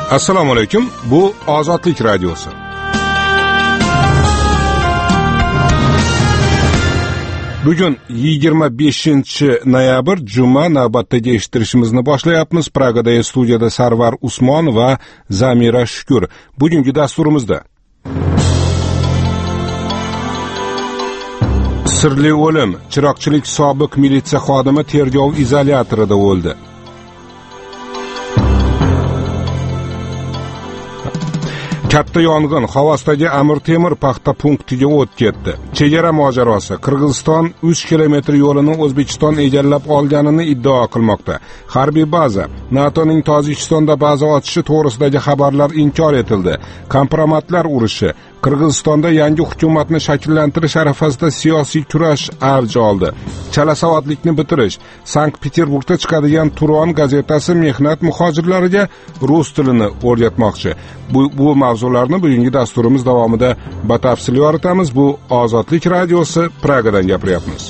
Assalomu alaykum. Bu Ozodlik radiosi. Bugun 25-noyabr juma, navbatdagi eshittirishimizni boshlayapmiz. Pragadagi studiyada Sarvar Usmon va Zamira Shukur. Bugungi dasturimizda sirli o'lim, chiroqchilik sobiq militsiya xodimi tergov izolyatorida o'ldi. Katta yong'in Xovosdagi Amir Temur paxta punktiga o't ketdi. Chegara mojarosi. Qirg'iziston 3 kilometr yo'lini O'zbekiston egallab olganini iddao qilmoqda. Harbiy baza. NATOning Tojikistonda baza ochishi to'g'risidagi xabarlar inkor etildi. Kompromatlar urushi. Qirg'izistonda yangi hukumatni shakllantirish arafasida siyosiy kurash avj oldi. Chala savodlikni bitirish. Sankt-Peterburgda chiqadigan Turon gazetasi mehnat muhojirlariga rus tilini o'rgatmoqchi. Bu mavzularni bugungi dasturimiz davomida batafsil yoritamiz. Bu Ozodlik radiosi, Pragadan gapiryapmiz.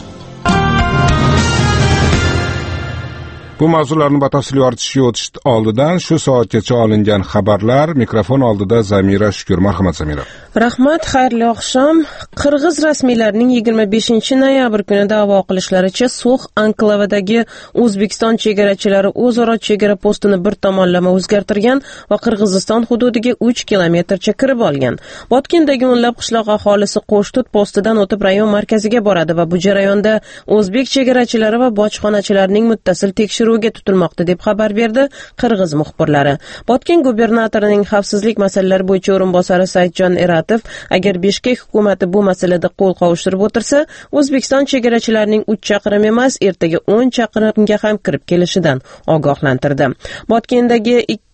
Bu mavzularni batafsil yoritishga o'tish oldidan shu soatgacha olingan xabarlar. Mikrofon oldida Zamira Shukur. Marhamat Zamira. Rahmat, xayrli oqshom. Qirg'iz rasmiylarining 25-noyabr kuni da'vo qilishlaricha So'x anklavidagi O'zbekiston chegarachilari o'zaro chegara postini bir tomonlama o'zgartirgan va Qirg'iziston hududiga 3 kilometrcha kirib olgan. Botkendagi o'nlab qishloq aholisi Qo'shtut postidan o'tib rayon markaziga boradi va bu jarayonda o'zbek chegarachilari va bojxonachilarning muttasil tekshiruvga tutilmoqda deb xabar berdi Qirg'iz muxbirlari. Botken gubernatorining xavfsizlik masalalari bo'yicha o'rinbosari Saidjon Eratov agar Bishkek hukumati bu masalada qo'l qovushtirib o'tirsa, O'zbekiston chegarachilarining 3 chaqirim emas, ertaga 10 chaqirimga ham kirib kelishidan ogohlantirdi. Botkendagi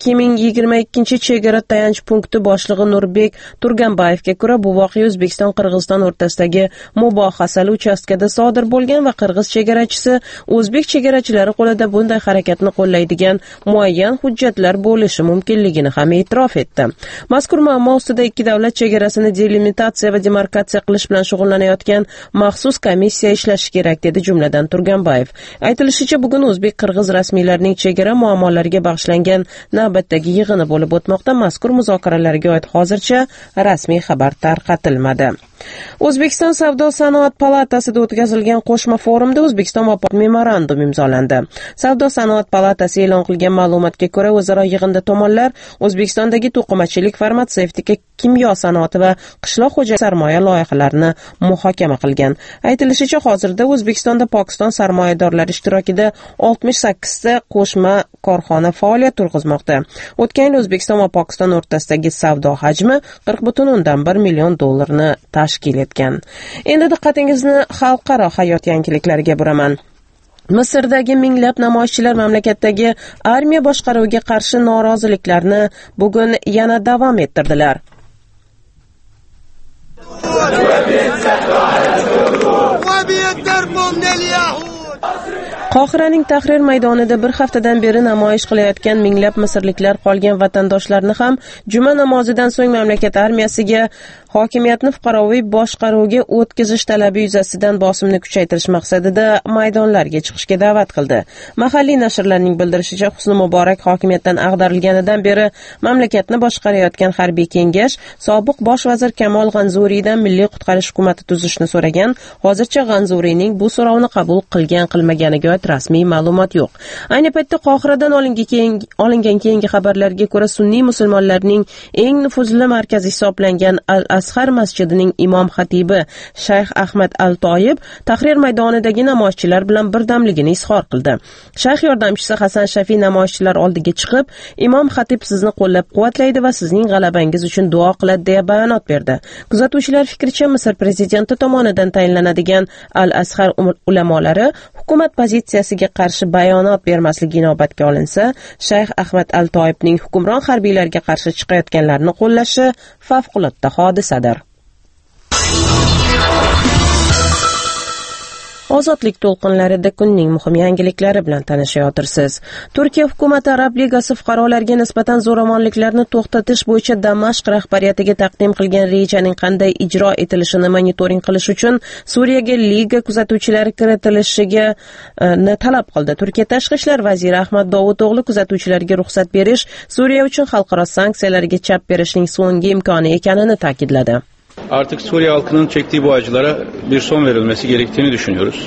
2022-chegara tayanch punkti boshlig'i Nurbek Turganbayevga ko'ra, bu voqea O'zbekiston-Qirg'iziston o'rtasidagi mubohasali uchastkada sodir bo'lgan va qirg'iz chegarachisi o'zbek chegarachilari qo'lida bunday harakatni qo'llaydigan muayyan hujjatlar bo'lishi mumkinligini ham e'tirof etdi. Mazkur muammo ustida ikki davlat chegarasini delimitatsiya va demarkatsiya qilish bilan shug'ullanayotgan maxsus komissiya ishlashi kerak dedi jumladan Turganbayev. Aytilishicha, bugun o'zbek-qirg'iz rasmiylarining chegara muammolariga bag'ishlangan navbatdagi yig'ini bo'lib o'tmoqda. Mazkur muzokaralarga oid hozircha rasmiy xabar tarqatilmadi. O'zbekiston Savdo-sanoat palatasida o'tkazilgan qo'shma forumda O'zbekiston va memorandum imzolandi. Savdo-sanoat palatasi e'lon qilgan ma'lumotga ko'ra, o'zaro yig'inda tomonlar O'zbekistondagi to'qimachilik, farmatsevtika, kimyo sanoati va qishloq xo'jaligi sarmoya loyihalarini muhokama qilgan. Aytilishicha, hozirda O'zbekistonda Pokiston sarmoyadorlari ishtirokida 68 ta qo'shma korxona faoliyat yurgizmoqda. O'tgan yil O'zbekiston va Pokiston o'rtasidagi savdo hajmi 40,1 million dollarni tashkil etgan. Endi diqqatingizni xalqaro hayot yangiliklariga buraman. Misrdagi minglab namoyishchilar mamlakatdagi armiya boshqaruviga qarshi noroziliklarni bugun yana davom ettirdilar. Qohiraning Tahrir maydonida bir haftadan beri namoyish qilayotgan minglab misrliklar qolgan vatandoshlarni ham juma namozidan so'ng mamlakat armiyasiga hokimiyatni fuqaroviy boshqaruvga o'tkazish talabi yuzasidan bosimni kuchaytirish maqsadida maydonlarga chiqishga da'vat qildi. Mahalliy nashrlarning bildirishicha, Husni Muborak hokimiyatdan ag'darilganidan beri mamlakatni boshqarayotgan harbiy kengash sobiq bosh vazir Kamol G'anzuriydan milliy qutqarish hukumati tuzishni so'ragan. Hozircha G'anzuriyning bu so'rovni qabul qilgan-qilmaganiga oid rasmiy ma'lumot yo'q. Ayni paytda Qohiradan olingan keyingi xabarlarga ko'ra, sunniy musulmonlarning eng nufuzli markazi hisoblangan Al-Azhar masjidining imom xatibi Shayx Ahmad Al-Toyib Tahrir maydonidagi namoyishchilar bilan birdamligini izhor qildi. Shayx yordamchisi Hasan Shafiy namoyishchilar oldiga chiqib, imom xatib sizni qo'llab-quvvatlaydi va sizning g'alabangiz uchun duo qiladi deya bayonot berdi. Kuzatuvchilar fikricha, Misr prezidenti tomonidan tayinlanadigan Al-Azhar ulamolari hukumat pozitsiyasiga qarshi bayonot bermasligi inobatga olinsa, Shayx Ahmad Al-Toyibning hukmron harbiylarga qarshi chiqayotganlarni qo'llashi favqulodda hodisadir. Ozodlik to'lqinlarida kunning muhim yangiliklari bilan tanishayotirsiz. Turkiya hukumati Arab Ligasi fuqarolariga nisbatan zo'ravonliklarni to'xtatish bo'yicha Damashq rahbariyatiga taqdim qilgan rejaning qanday ijro etilishini monitoring qilish uchun Suriyaga liga kuzatuvchilari kiritilishiga talab qildi. Turkiya tashqi ishlar vaziri Ahmad Davuto'g'li kuzatuvchilarga ruxsat berish Suriya uchun xalqaro sanksiyalarga chap berishning so'nggi imkoni ekanini ta'kidladi. Artık Suriye halkının çektiği bu acılara bir son verilmesi gerektiğini düşünüyoruz.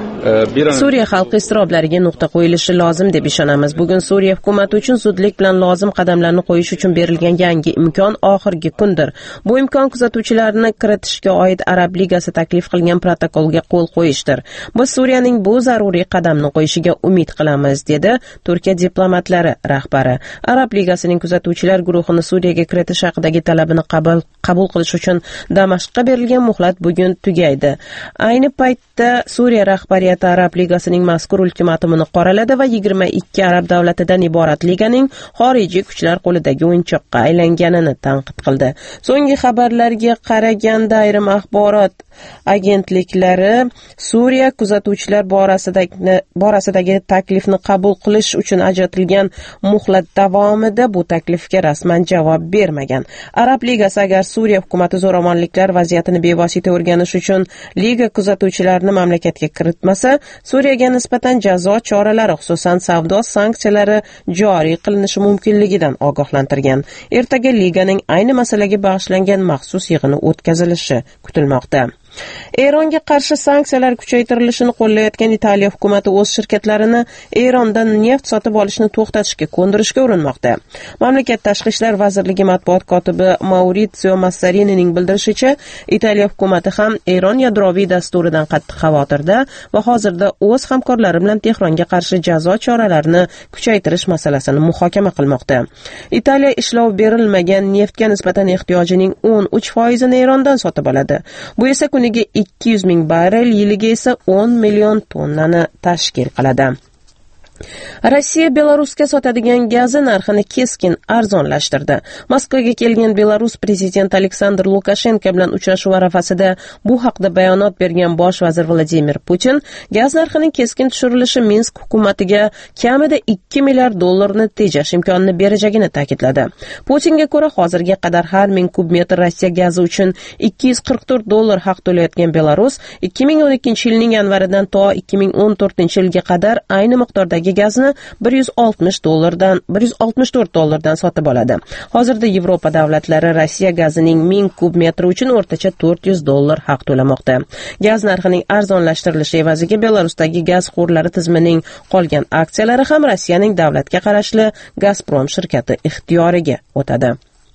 Suriya xalqi iztiroblariga nuqta qo'yilishi lozim deb ishonamiz. Bugun Suriya hukumati uchun zudlik bilan lozim qadamlarni qo'yish uchun berilgan yangi imkon oxirgi kundir. Bu imkon kuzatuvchilarni kiritishga oid Arab Ligasi taklif qilgan protokolga qo'l qo'yishdir. Biz Suriyaning bu zaruriy qadamni qo'yishiga umid qilamiz, dedi Turkiya diplomatlari rahbari. Arab Ligasining kuzatuvchilar guruhini Suriyaga kiritish haqidagi talabini qabul qilish uchun Damashqqa berilgan muhlat bugun tugaydi. Ayni paytda Suriya rahbariyati Arab Ligasining mazkur ultimatumini qoraladi va 22 arab davlatidan iborat liganing xorijiy kuchlar qo'lidagi o'yinchoqqa aylanganini tanqid qildi. So'nggi xabarlarga qaraganda ayrim axborot agentliklari Suriya kuzatuvchilar borasidagi taklifni qabul qilish uchun ajratilgan muhlat davomida bu taklifga rasman javob bermagan. Arab Ligasi agar Suriya hukumati zo'ravonliklar vaziyatini bevosita o'rganish uchun liga kuzatuvchilarini mamlakatga kiritmasa, Suriyaga nisbatan jazo choralari, xususan savdo sanksiyalari joriy qilinishi mumkinligidan ogohlantirgan. Ertaga liganing ayni masalaga bag'ishlangan maxsus yig'ini o'tkazilishi kutilmoqda. Eronga qarshi sanksiyalar kuchaytirilishini qo'llayotgan Italiya hukumati o'z shirkatlarini Erondan neft sotib olishni to'xtatishga ko'ndirishga urinmoqda. Mamlakat tashqi ishlar vazirligi matbuot kotibi Maurizio Masarinining bildirishicha, Italiya hukumati ham Eron yadroviy dasturidan qattiq xavotirda va hozirda o'z hamkorlari bilan Tehronga qarshi jazo choralarini kuchaytirish masalasini muhokama qilmoqda. Italiya ishlov berilmagan neftga nisbatan ehtiyojining 13% Erondan sotib oladi. Bu esa kuniga 200 ming barrel, yiliga esa 10 million tonnani tashkil qiladi. Rossiya Belarusga sotadigan gazi narxini keskin arzonlashtirdi. Moskvaga kelgan Belarus prezidenti Aleksandr Lukashenko bilan uchrashuv arafasida bu haqda bayonot bergan bosh vazir Vladimir Putin, gaz narxining keskin tushirilishi Minsk hukumatiga kamida 2 milliard dollarni tejash imkonini berajagini ta'kidladi. Putinga ko'ra, hozirga qadar har 1000 kub metr Rossiya gazi uchun 244 dollar haq to'layotgan Belarus 2012-yilning yanvaridan to 2014-yilga qadar ayni miqdordagi gazni 164 dollardan sotib oladi. Hozirda Yevropa davlatlari Rossiya gazining 1000 kub metri uchun o'rtacha 400 dollar haq to'lamoqda. Gaz narxining arzonlashtirilishi evaziga Belarusdagi gaz xorlari tizimining qolgan aksiyalari ham Rossiyaning davlatga qarashli Gazprom shirkati ixtiyoriga o'tadi.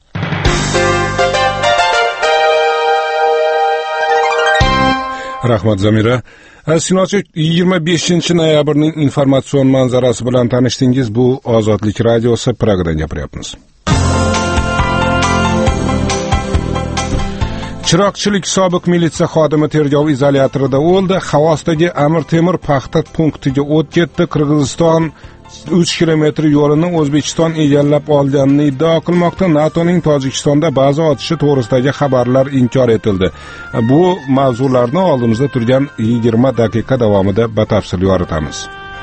Rahmat Zamira. Sinochi 25 noyabrning informatsion manzarasi bilan tanishdingiz. Bu Ozodlik radiosi, Pragadan gapiryapmiz. Chiroqchilik sobiq militsiya xodimi tergov izolyatorida o'ldi. Xovosdagi Amir Temur paxta punktiga o't ketdi. Qirg'iziston 3 kilometr yo'lini O'zbekiston egallab olganini iddao qilmoqda. NATOning Tojikistonda baza otishi to'g'risidagi xabarlar inkor etildi. Bu mavzularni oldimizda turgan 20 daqiqa davomida batafsil yoritamiz.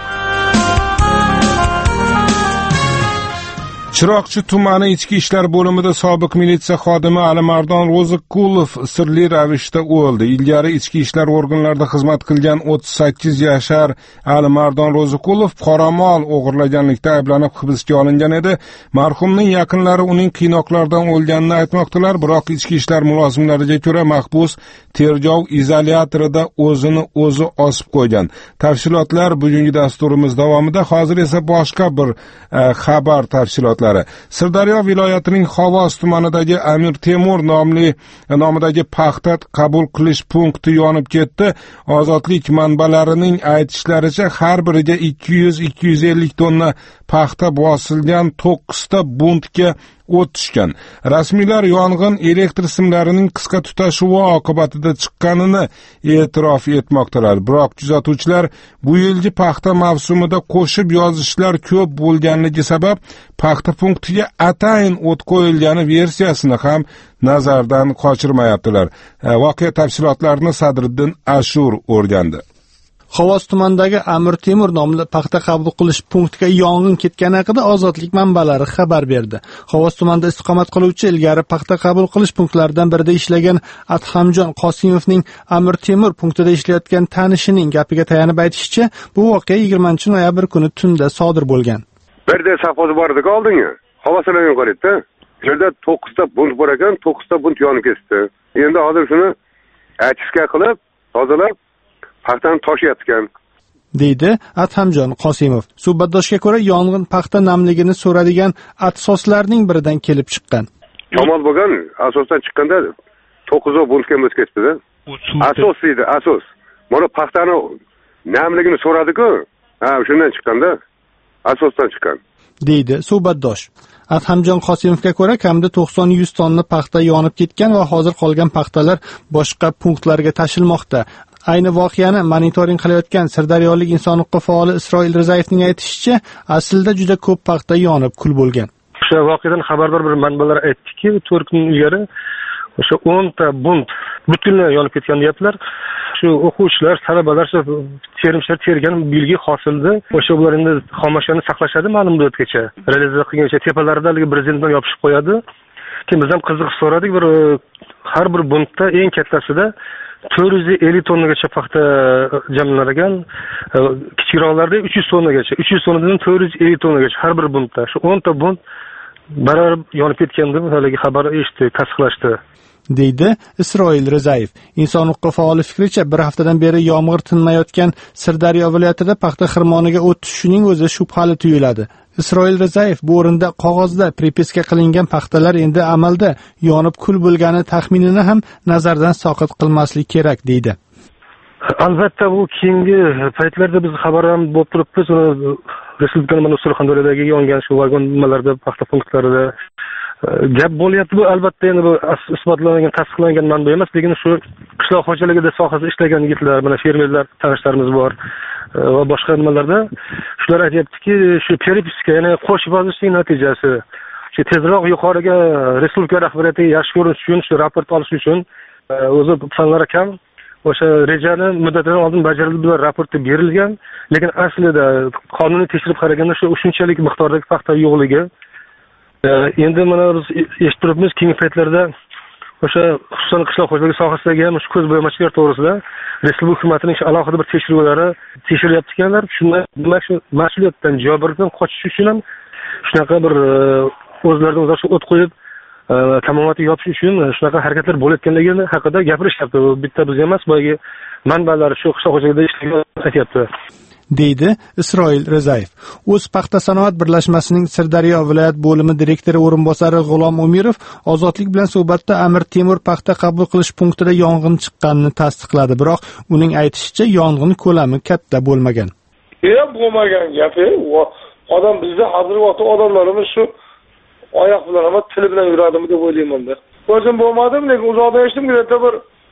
Chiroqchi tumani ichki ishlar bo'limida sobiq militsiya xodimi Alimardon Ro'ziqulov sirli ravishda o'ldi. Ilgari ichki ishlar organlarida xizmat qilgan 38 yashar Alimardon Ro'ziqulov qoramol o'g'irlaganlikda ayblanib hibsga olingan edi. Marhumning yaqinlari uning qiynoqlardan o'lganini aytmoqdalar, biroq ichki ishlar mulozimlariga ko'ra mahbus tergov izolyatorida o'zini o'zi osib qo'ygan. Tafsilotlar bugungi dasturimiz davomida. Hozir esa boshqa bir xabar tafsilotlari. Sirdaryo viloyatining Xovos tumanidagi Amir Temur nomidagi paxta qabul qilish punkti yonib ketdi. Ozodlik manbalarining aytishlaricha har biriga 200-250 tonna paxta bosilgan 9 ta buntga o't tushgan. Rasmiylar yong'in elektr simlarining qisqa tutashuvi oqibatida chiqqanini e'tirof etmoqdalar. Biroq kuzatuvchilar bu yilgi paxta mavsumida qo'shib yozishlar ko'p bo'lganligi sabab paxta punktiga atayin o't qo'yilgani versiyasini ham nazardan qochirmayaptilar. Voqea tafsilotlarini Sadriddin Ashur o'rgandi. Xovos tumanidagi Amir Temur nomli paxta qabul qilish punktiga yong'in ketgani haqida Ozodlik manbalari xabar berdi. Xovos tumanida istiqomat qiluvchi ilgari paxta qabul qilish punktlaridan birida ishlagan Adhamjon Qosimovning Amir Temur punktida ishlayotgan tanishining gapiga tayanib aytishicha, bu voqea 20-noyabr kuni tunda sodir bo'lgan. Birda safhoz bor edi oldinga. Havoslangan qo'ydi. Yerda 9 ta bunt bor ekan, 9 ta bunt yonib ketdi. Endi hozir shuni achishga qilib, tozalab paxtani toshyaptikan, deydi Adhamjon Qosimov. Suhbatdoshga ko'ra, yong'in paxta namligini so'radigan asoslarning biridan kelib chiqqan. Shamol bo'lgan asosdan chiqqanda 9 buntga o'tib ketdi-da. Asos edi, asos. Mana paxtani namligini so'radi-ku, shundan chiqqanda, asosdan chiqqan, deydi suhbatdosh. Adhamjon Qosimovga ko'ra, kamida 90-100 tonna paxta yonib ketgan va hozir qolgan paxtalar boshqa punktlarga tashilmoqda. Ayni voqeani monitoring qilayotgan Sirdaryolik inson huquqi faoli Isroil Rizayevning aytishicha, aslida juda ko'p paxta yonib kul bo'lgan. O'sha voqeadan xabardor bir manbalar aytdiki, 4 kun ilgari o'sha 10 ta bunt butunlay yonib ketgan deyaptilar. Shu o'quvchilar, talabalar terimchilar tergan bilgi hosildi. O'sha ular endi xomashani saqlashadi ma'lum muddatgacha. Realizatsiya qilgancha tepalardagi brezentdan yopishib qo'yadi. Keyin biz ham qiziqib so'radik, bir har bir buntda eng kattasida 450 tonnagacha paxta jamlanar ekan. Kichikroqlarda 300 tonnagacha, 300 tonnadan 450 tonnagacha har bir buntda. Shu 10 ta bunt barar yonib ketgan deb haligi xabar eshitdi, tasdiqlashdi, deydi Isroil Rizayev. Inson huquqi faoli fikricha, bir haftadan beri yomg'ir tinmayotgan Sirdaryo viloyatida paxta xirmoniga o't tushishining o'zi shubhali tuyuladi. Isroil Rizayev bu o'rinda qog'ozda pripiska qilingan paxtalar endi amalda yonib kul bo'lgani taxminini ham nazardan soqit qilmaslik kerak, deydi. Albatta bu keyingi paytlarda biz xabar ham bo'lib turibmiz. Respublika Surxondaryodagi yongan shu vagon nimalarda paxta punktlarida gap bo'lyapti. Bu albatta endi bu isbotlangan, tasdiqlangan manba emas, lekin shu qishloq xo'jaligida sohasida ishlagan yigitlar, mana fermerlar tanishlarimiz bor va boshqa nimalarda shular aytayaptiki, shu peripiska, ya'ni qo'shib yozishning natijasi shu tezroq yuqoriga respublika rahbariyatiga yaxshi ko'rinish uchun, shu raport olish uchun o'zi fanlari kam o'sha rejani muddatidan oldin bajarildi va raportda berilgan, lekin aslida qonuniy tekshirib qaraganda shu shunchalik miqdordagi paxta yo'qligi. Endi mana biz eshitib turibmiz, keyingi paytlarda o'sha xususan qishloq xo'jaligi sohasidagi ham shu ko'z bo'yamachilar to'g'risida respublika hukumatining alohida bir tekshiruvlari tekshirilyapti ekanlar. Shunday demak shu mas'uliyatdan, javobgarlikdan qochish uchun ham shunaqa bir o'zlaridan o'zlari shu o't qo'yib tamomatga yopish uchun shunaqa harakatlar bo'layotganligi haqida gapirishyapti. Bitta biz emas, boyagi manbalar shu qishloq xo'jaligida ishlagan aytyapti, deydi Isroil Rizayev. O'z paxta sanoat birlashmasining Sirdaryo viloyat bo'limi direktori o'rinbosari G'ulom Umirov Ozodlik bilan suhbatda Amir Temur paxta qabul qilish punktida yong'in chiqqanini tasdiqladi, biroq uning aytishicha yong'in ko'lami katta bo'lmagan. Bo'lmagan gapi. Odam bizda hozirgi vaqtda odamlarimiz shu oyoq bilan emas, til bilan yuradimi deb o'ylayman-da. O'zim bo'lmadim, lekin uzoqdan eshitdim, bir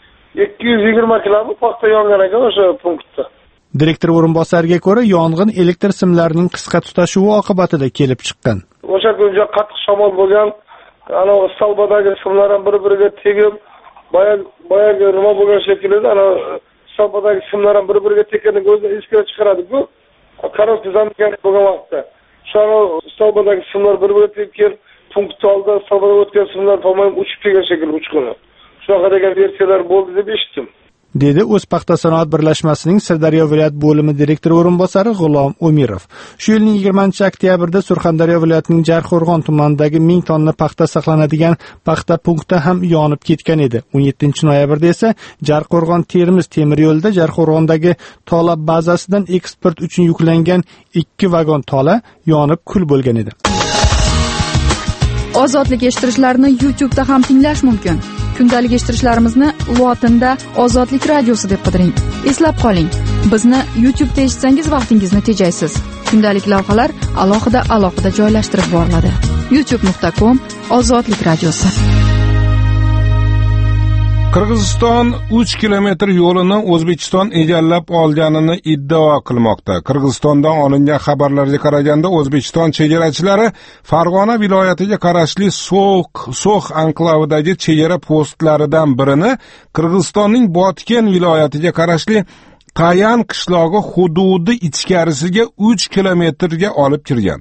220 km paxta yongan ekan o'sha punktda. Direktor o'rinbosariga ko'ra, yong'in elektr simlarining qisqa tutashuvi oqibatida kelib chiqqan. O'sha kunja qattiq shamol bo'lgan, ana salbadagi simlar ham bir-biriga tegib, boyagi nima bo'lgan shekilli, ana salbadagi simlar ham bir-biriga tekkandan o'zini iskara chiqaradi-ku. Qaror tizamgan bo'lgan vaqtda. Shu salbadagi simlar bir-biriga tekkan punkt oldi, salbada o'tgan simlar to'g'ri uchib kelgan shekilli uchquni. Shunaqa degan versiyalar bo'ldi deb eshitdim, dedi O'z paxta sanoat birlashmasining Sirdaryo viloyat bo'limi direktori o'rinbosari G'ulom Umirov. Shu yilning 20-oktyabrda Surxondaryo viloyatining Jarqo'rg'on tumanidagi 1000 tonna paxta saqlanadigan paxta punkti ham yonib ketgan edi. 17-noyabrda esa Jarqo'rg'on Termiz temir yo'lida Jarqo'rg'ondagi tola bazasidan eksport uchun yuklangan 2 vagon tola yonib kul bo'lgan edi. Ozodlik eshittirishlarni YouTube'da ham tinglash mumkin. Kundalik eshittirishlarimizni lotinda Ozodlik radiosi deb qidiring. Eslab qoling, bizni YouTube'da eshitsangiz vaqtingizni tejaysiz. Kundalik lavhalar alohida joylashtirib boriladi. youtube.com/Ozodlik radiosi. Qirg'iziston 3 kilometr yo'lini O'zbekiston egallab olganini iddao qilmoqda. Qirg'izistondan olingan xabarlarga qaraganda, O'zbekiston chegarachilari Farg'ona viloyatiga qarashli So'x anklavidagi chegara postlaridan birini Qirg'izistonning Botken viloyatiga qarashli Tayan qishlog'i hududi ichkarisiga 3 kilometrga olib kirgan.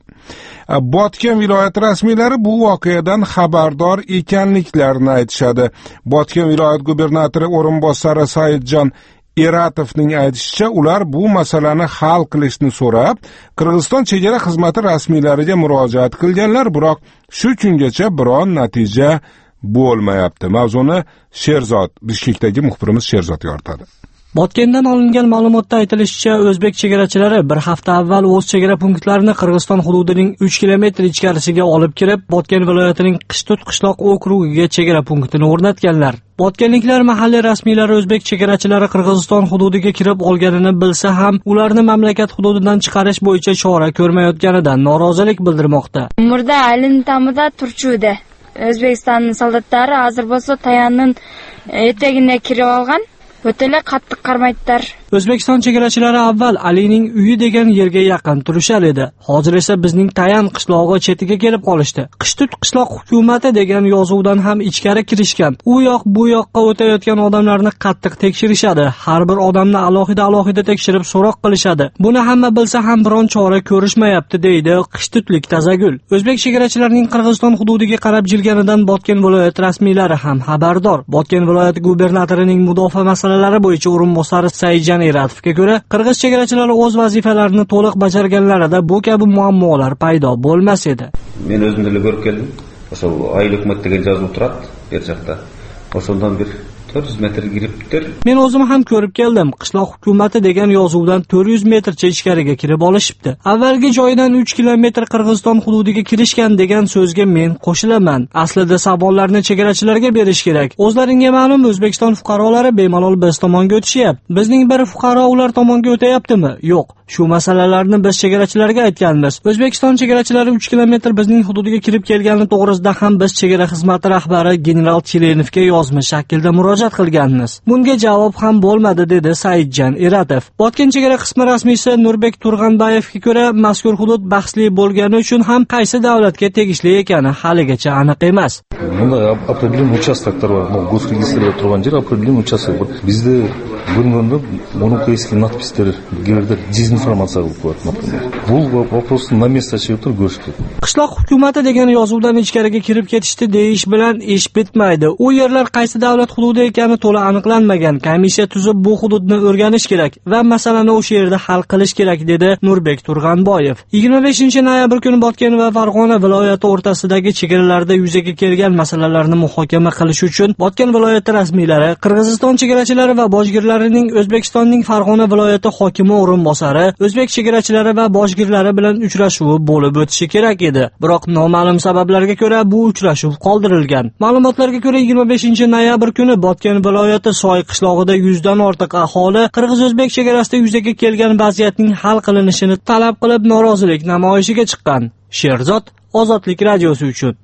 Botken viloyati rasmiylari bu voqeadan xabardor ekanliklarini aytishadi. Botken viloyat gubernatori o'rinbosari Saidjon Eratovning aytishicha, ular bu masalani hal qilishni so'rab, Qirg'iziston chegara xizmati rasmiylariga murojaat qilganlar, biroq shu kungacha biron natija bo'lmayapti. Mavzuni Sherzod, Bishkekdagi muxbirimiz Sherzod yoritadi. Botkendan olingan ma'lumotda aytilishicha, o'zbek chegarachilari bir hafta avval o'z chegara punktlarini Qirg'iziston hududining 3 kilometr ichkarisiga olib kirib, Botken viloyatining Qishtut qishloq okrugiga chegara punktini o'rnatganlar. Botkenliklar mahalliy rasmiylari o'zbek chegarachilari Qirg'iziston hududiga kirib olganini bilsa ham, ularni mamlakat hududidan chiqarish bo'yicha chora ko'rmayotganidan norozilik bildirmoqda. Murda Alin tamida turchuvdi. O'zbekiston soldatlari hozir bo'lsa Tayanning etagine kirib olgan. O'tala qattiq qarmaydilar. O'zbekiston chegarachilari avval Alining uyi degan yerga yaqin turishar edi. Hozir esa bizning Tayan qishlog'i chetiga kelib qolishdi. Qishtut qishloq hukumati degan yozuvdan ham ichkari kirishgan. U yoq bu yoqqa o'tayotgan odamlarni qattiq tekshirishadi. Har bir odamni alohida tekshirib so'roq qilishadi. Buni hamma bilsa ham biron chora ko'rishmayapti, deydi Qishtutlik Tazagul. O'zbek chegarachilarining Qirg'iziston hududiga qarab jilganidan Botken viloyat rasmiylari ham xabardor. Botken viloyati gubernatorining mudofaa masalalari bo'yicha o'rinbosari Saidjon Eratovga ko'ra, qirg'iz chegarachilari o'z vazifalarini to'liq bajarganlarida bu kabi muammolar paydo bo'lmas edi. Men o'zimda ko'rib keldim. O'sha oylik hukumat degan yozib turadi, yer joqda. O'shandan bir 400 metr kiribdir. Men o'zim ham ko'rib keldim. Qishloq hukumati degan yozuvdan 400 metrcha ichkariga kirib olishibdi. Avvalgi joydan 3 kilometr Qirg'iziston hududiga kirishgan degan so'zga men qo'shilaman. Aslida savollarni chegarachilarga berish kerak. O'zlaringga ma'lum, O'zbekiston fuqarolari bemalol biz tomonga o'tishyapti. Bizning bir fuqaro ular tomonga o'tayaptimi? Yo'q. Shu masalalarni biz chegarachilarga aytganmiz. O'zbekiston chegarachilari 3 kilometr bizning hududiga kirib kelgani to'g'risida ham biz chegara xizmati rahbari general Chilenovga yozma shaklda murojaat qilganmiz. Bunga javob ham bo'lmadi, dedi Saidjon Eratov. Botken chegara qismi rasmiysi Nurbek Turg'anbayevga ko'ra, mazkur hudud bahsli bo'lgani uchun ham qaysi davlatga tegishli ekani haligacha aniq emas. Bunda определенный участокlar bor. Bu Gosregistrda turgan yer определенный участок bor. Bizda bo'lganda monopolistli надпистер gerda dezinformatsiya qilib qo'yadi. Bu vопросni на место chiqib go'shti. Qishloq hukumati degan yozuvdan ichkariga kirib ketishdi deyish bilan ish bitmaydi. U yerlar qaysi davlat hududi ekani to'la aniqlanmagan. Komissiya tuzib bu hududni o'rganish kerak va masalani o'sha yerda hal qilish kerak, dedi Nurbek Turg'anboyev. 25-noyabr kuni Botken va Farg'ona viloyati o'rtasidagi chegaralarda yuzaga kelgan masalalarni muhokama qilish uchun Botken viloyati rasmiylari, Qirg'iziston chegarachilari va bojgirlarining O'zbekistonning Farg'ona viloyati hokimi o'rinbosari, o'zbek chegarachilari va bojgirlari bilan uchrashuvi bo'lib o'tishi kerak edi. Biroq noma'lum sabablarga ko'ra bu uchrashuv qoldirilgan. Ma'lumotlarga ko'ra 25-noyabr kuni Botken viloyati Soy qishlog'ida 100 dan ortiq aholi qirg'iz-o'zbek chegarasida yuzaga kelgan vaziyatning hal qilinishini talab qilib norozilik namoyishiga chiqqan. Sherzod, Ozodlik radiosi uchun.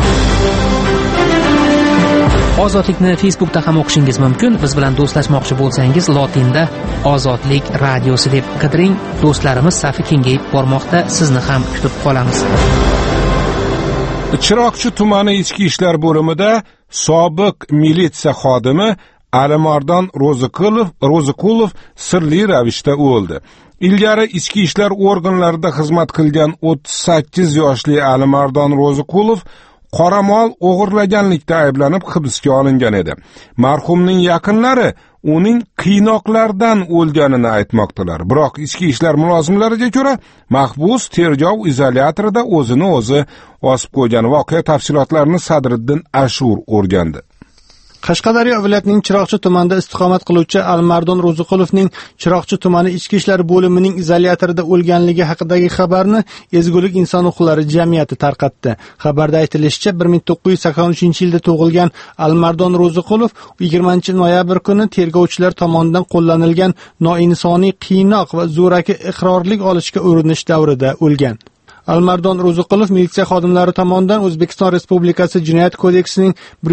Ozodlikni Facebookda ham o'qishingiz mumkin. Biz bilan do'stlashmoqchi bo'lsangiz, lotinda Ozodlik radiosi deb qidiring. Do'stlarimiz safi kengayib bormoqda. Sizni ham kutib qolamiz. Chiroqchi tumani ichki ishlar bo'limida sobiq militsiya xodimi Alimardon Ro'ziqulov sirli ravishda o'ldi. Ilgari ichki ishlar organlarida xizmat qilgan 38 yoshli Alimardon Ro'ziqulov qoramol o'g'irlaganlikda ayblanib hibsga olingan edi. Marhumning yaqinlari uning qiynoqlardan o'lganini aytmoqdalar. Biroq ichki ishlar mulozimlariga ko'ra, mahbus tergov izolyatorida o'zini o'zi osib qo'ygan. Voqea tafsilotlarini Sadriddin Ashur o'rgandi. Qashqadaryo viloyatining Chiroqchi tumanida istiqomat qiluvchi Alimardon Ro'ziqulovning Chiroqchi tumani ichki ishlar bo'limining izolyatorida o'lganligi haqidagi xabarni Ezgulik inson huquqlari jamiyati tarqatdi. Xabarda aytilishicha, 1983-yilda tug'ilgan Alimardon Ro'ziqulov 20-noyabr kuni tergovchilar tomonidan qo'llanilgan noinsoniy qiynoq va zo'raki iqrorlik olishga urinish davrida o'lgan. Almardon Ro'ziqulov militsiya xodimlari tomonidan O'zbekiston Respublikasi Jinoyat kodeksining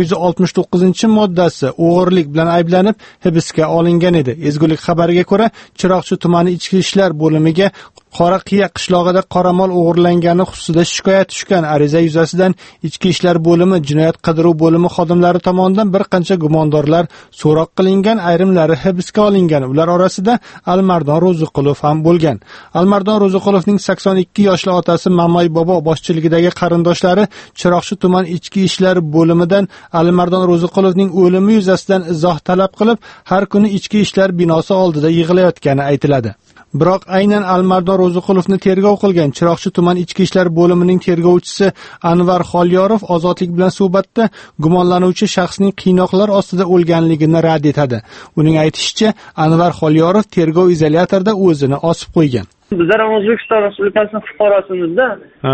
169-moddasi o'g'irlik bilan ayblanib hibsga olingan edi. Ezgulik xabariga ko'ra, Chiroqchi tumani ichki ishlar bo'limiga Qoraqiya qishlog'ida qoramol o'g'irlangani xususida shikoyat tushgan. Ariza yuzasidan ichki ishlar bo'limi jinoyat qidiruv bo'limi xodimlari tomonidan bir qancha gumondorlar so'roq qilingan, ayrimlari hibsga olingan. Ular orasida Almardon Ro'ziqulov ham bo'lgan. Almardon Ro'ziqulovning 82 yoshli otasi Mamay bobo boshchiligidagi qarindoshlari Chiroqchi tuman ichki ishlar bo'limidan Almardon Ro'ziqulovning o'limi yuzasidan izoh talab qilib, har kuni ichki ishlar binosi oldida yig'ilayotgani aytiladi. Biroq aynan Almardon Ro'ziqulovni tergov qilgan Chiroqchi tuman ichki ishlar bo'limining tergovchisi Anvar Xoliyorov ozodlik bilan suhbatda gumonlanuvchi shaxsning qiynoqlar ostida o'lganligini rad etadi. Uning aytishicha, Anvar Xoliyorov tergov izolyatorida o'zini osib qo'ygan. Bizlar ham O'zbekiston Respublikasining fuqarosimizda.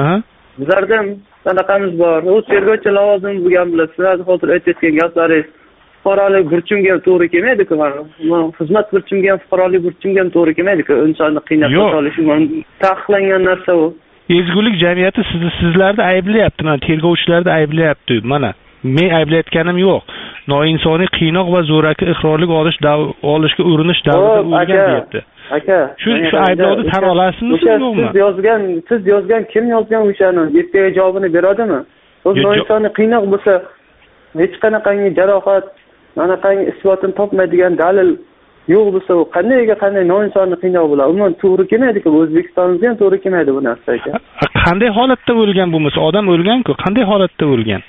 Bizlarda qanaqamiz bor? U tergovchi lavozim bo'lgan bilan sizlar hozir aytayotgan gaplaringiz fuqarolik burchimga to'g'ri kelmaydi-ku. Xizmat burchimga ham fuqarolik burchimga ham to'g'ri kelmaydi-ku. Insonni qiynab solishi taqiqlangan narsa u. Ezgulik jamiyati sizlarni ayblayapti, mana tergovchilarni ayblayapti. Mana men ayblayotganim yo'q. Noinsoniy qiynoq va zo'raki iqrorlik olishga urinish davrida o'lgan deyapti. Aka, shu ayblovni tan olasizmi yo'qmi? Siz yozgan, kim yozgan o'shani? Ertaga javobini beradimi? O'z noinsoniy qiynoq bo'lsa, hech qanaqangi jarohat, anaqangi isbotini topmaydigan dalil yo'q bo'lsa, qanday noinsoniy qiynoq bo'ladi? Umuman to'g'ri kelmaydi-ku, O'zbekistonimizga ham to'g'ri kelmaydi bu narsa aka. Qanday holatda o'lgan bo'lmasa, odam o'lgan-ku, qanday holatda o'lgan?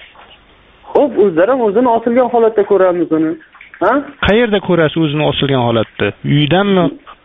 Xo'p, o'zlari ham o'zini osilgan holatda ko'ramiz uni. Ha? Qayerda ko'rasiz o'zini osilgan holatda? Uydanmi?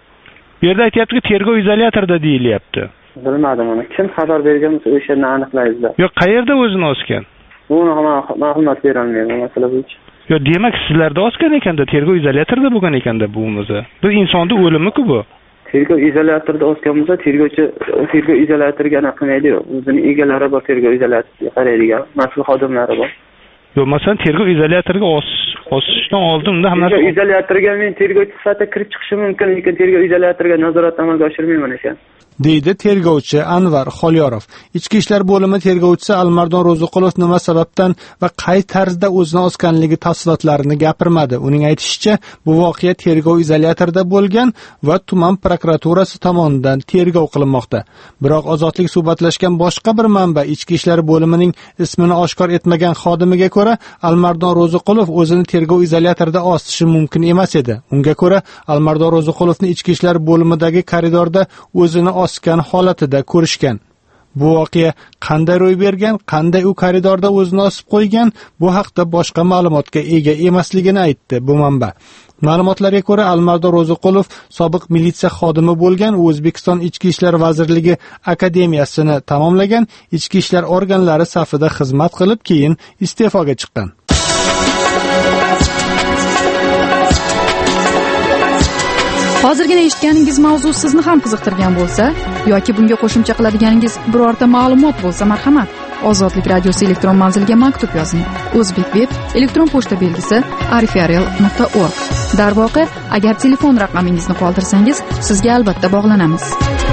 Bu yerda aytayapti-ki, tergov izolyatorida deyilyapti. Bilmadim uni. Kim xabar bergan bo'lsa, o'sha yerni aniqlaysiz. Yo'q, qayerda o'zini osgan? Buni ma'lumot berolmayman masala bo'yicha. Yo, demak sizlarda osgan ekanda, tergov izolyatorida bo'lgan ekanda bu o'zi. Bu insonning o'limi-ku bu. Tergov izolyatorida osgan bo'lsa, tergov izolyatoriga aniq qilmaydi-ku. O'zining egalari bor tergov izolyatoriga qaraydigan, mas'ul xodimlari bor. Yo, masalan, tergov izolyatoriga osishdan oldin unda ham tergov izolyatoriga men tergovchi sifatida kirib chiqishim mumkin, lekin tergov izolyatoriga nazorat amalga oshirmayman ekan. deydi tergovchi Anvar Xoliyorov. Ichki ishlar bo'limi tergovchisi Almardon Ro'ziqulov nima sababdan va qay tarzda o'zini osganligi tafsilotlarini gapirmadi. Uning aytishicha, bu voqea tergov izolyatorida bo'lgan va tuman prokuraturasi tomonidan tergov qilinmoqda. Biroq ozodlik suhbatlashgan boshqa bir manba ichki ishlar bo'limining ismini oshkor etmagan xodimiga ko'ra, Almardon Ro'ziqulov o'zini tergov izolyatorida osishi mumkin emas edi. Unga ko'ra, Almardon Ro'ziqulovni ichki ishlar bo'limidagi koridorda o'zini osgan holatida ko'rishgan. Bu voqea qanday ro'y bergan, qanday u koridorda o'zini osib qo'ygan, bu haqda boshqa ma'lumotga ega emasligini aytdi bu manba. Ma'lumotlarga ko'ra, Almardon Ro'ziqulov sobiq militsiya xodimi bo'lgan, O'zbekiston Ichki ishlar vazirligi akademiyasini tamomlagan, ichki ishlar organlari safida xizmat qilib, keyin iste'foga chiqqan. Hozirgina eshitganingiz mavzu sizni ham qiziqtirgan bo'lsa yoki bunga qo'shimcha qiladiganingiz birorta ma'lumot bo'lsa, marhamat, Ozodlik radiosi elektron manziliga maktub yozing. O'zbekveb elektron pochta belgisi arifrl.org. Darvoqe, agar telefon raqamingizni qoldirsangiz, sizga albatta bog'lanamiz.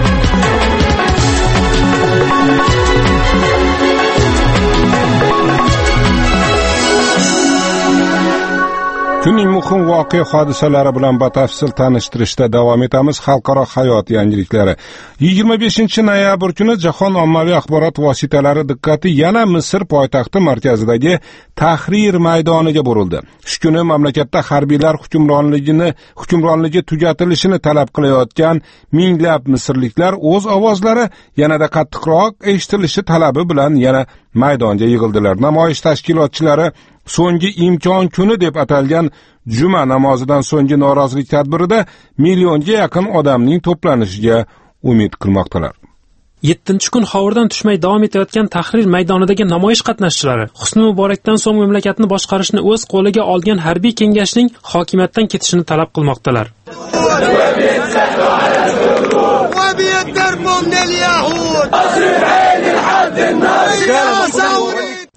Kunning muhim voqea hodisalari bilan batafsil tanishtirishda davom etamiz. Xalqaro hayot yangiliklari. 25-noyabr kuni jahon ommaviy axborot vositalari diqqati yana Misr poytaxti markazidagi Tahrir maydoniga burildi. Shu kuni mamlakatda harbiylar hukmronligi tugatilishini talab qilayotgan minglab misrliklar o'z ovozlari yanada qattiqroq eshitilishi talabi bilan yana maydonga yig'ildilar. Namoyish tashkilotchilari so'nggi imkon kuni deb atalgan juma namozidan so'nggi norozilik tadbirida millionga yaqin odamning to'planishiga umid qilmoqdalar. 7-kun hovurdan tushmay davom etayotgan Tahrir maydonidagi namoyish qatnashchilari Husni Muborakdan so'ng mamlakatni boshqarishni o'z qo'liga olgan harbiy kengashning hokimiyatdan ketishini talab qilmoqdalar.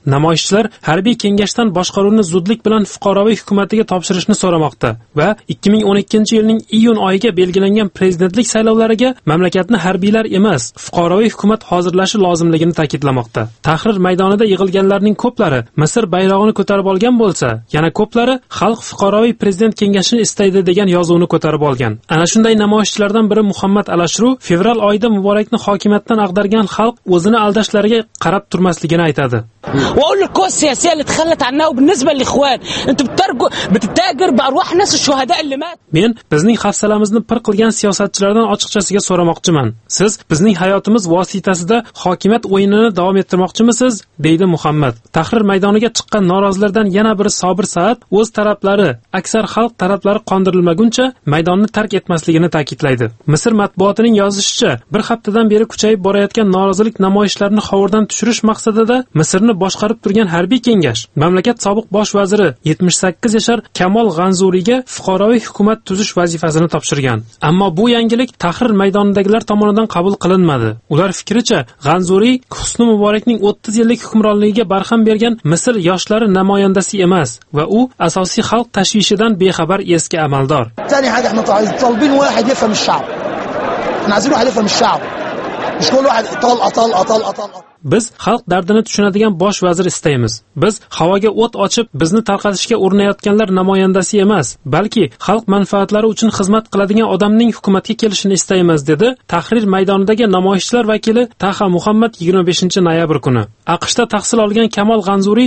Namoyishchilar harbiy kengashdan boshqaruvni zudlik bilan fuqaroviy hukumatiga topshirishni so'ramoqda va 2012-yilning iyun oyiga belgilangan prezidentlik saylovlariga mamlakatni harbiylar emas, fuqaroviy hukumat hozirlashi lozimligini ta'kidlamoqda. Tahrir maydonida yig'ilganlarning ko'plari Misr bayrog'ini ko'tarib olgan bo'lsa, yana ko'plari xalq fuqaroviy prezident kengashini istaydi degan yozuvni ko'tarib olgan. Ana shunday namoyishchilardan biri Muhammad Alashru fevral oyida Muborakni hokimiyatdan ag'dargan xalq o'zini aldashlariga qarab turmasligini aytadi. واقول القوى السياسيه اللي تخلت عنها وبالنسبه للاخوان انتوا بتتاجر بارواح ناس الشهداء اللي مات. Men bizning hafsalamizni pir qilgan siyosatchilardan ochiqchasiga so'ramoqchiman. Siz bizning hayotimiz vositasida hokimiyat o'yinini davom ettirmoqchimisiz? deydi Muhammad. Tahrir maydoniga chiqqan norozilardan yana biri Sobir Saad o'z taraflari, aksar xalq taraflari qondirilmaguncha maydonni tark etmasligini ta'kidlaydi. Misr matbuotining yozishicha, bir haftadan beri kuchayib borayotgan norozilik namoyishlarini xovurdan tushirish maqsadida Misrni boshqarib turgan harbiy kengash mamlakat sobiq bosh vaziri 78 yashar Kamol G'anzuriyga fuqaroviy hukumat tuzish vazifasini topshirgan. Ammo bu yangilik Tahrir maydonidagilar tomonidan qabul qilinmadi. Ular fikricha, G'anzuriy Husni Muborakning 30 yillik hukmronligiga barham bergan Misr yoshlari namoyandasi emas va u asosiy xalq tashvishidan bexabar eski amaldor. ثاني حاجه احنا طالبين واحد يفهم الشعب. احنا عايزين واحد يفهم الشعب. مش كل واحد طال. Biz xalq dardini tushunadigan bosh vazir istaymiz. Biz havoga o't ochib, bizni tarqatishga urinayotganlar namoyandasi emas, balki xalq manfaatlari uchun xizmat qiladigan odamning hukumatga kelishini istaymiz, dedi Tahrir maydonidagi namoyishchilar vakili Taha Muhammad 25-noyabr kuni. AQShda tahsil olgan Kamol G'anzuriy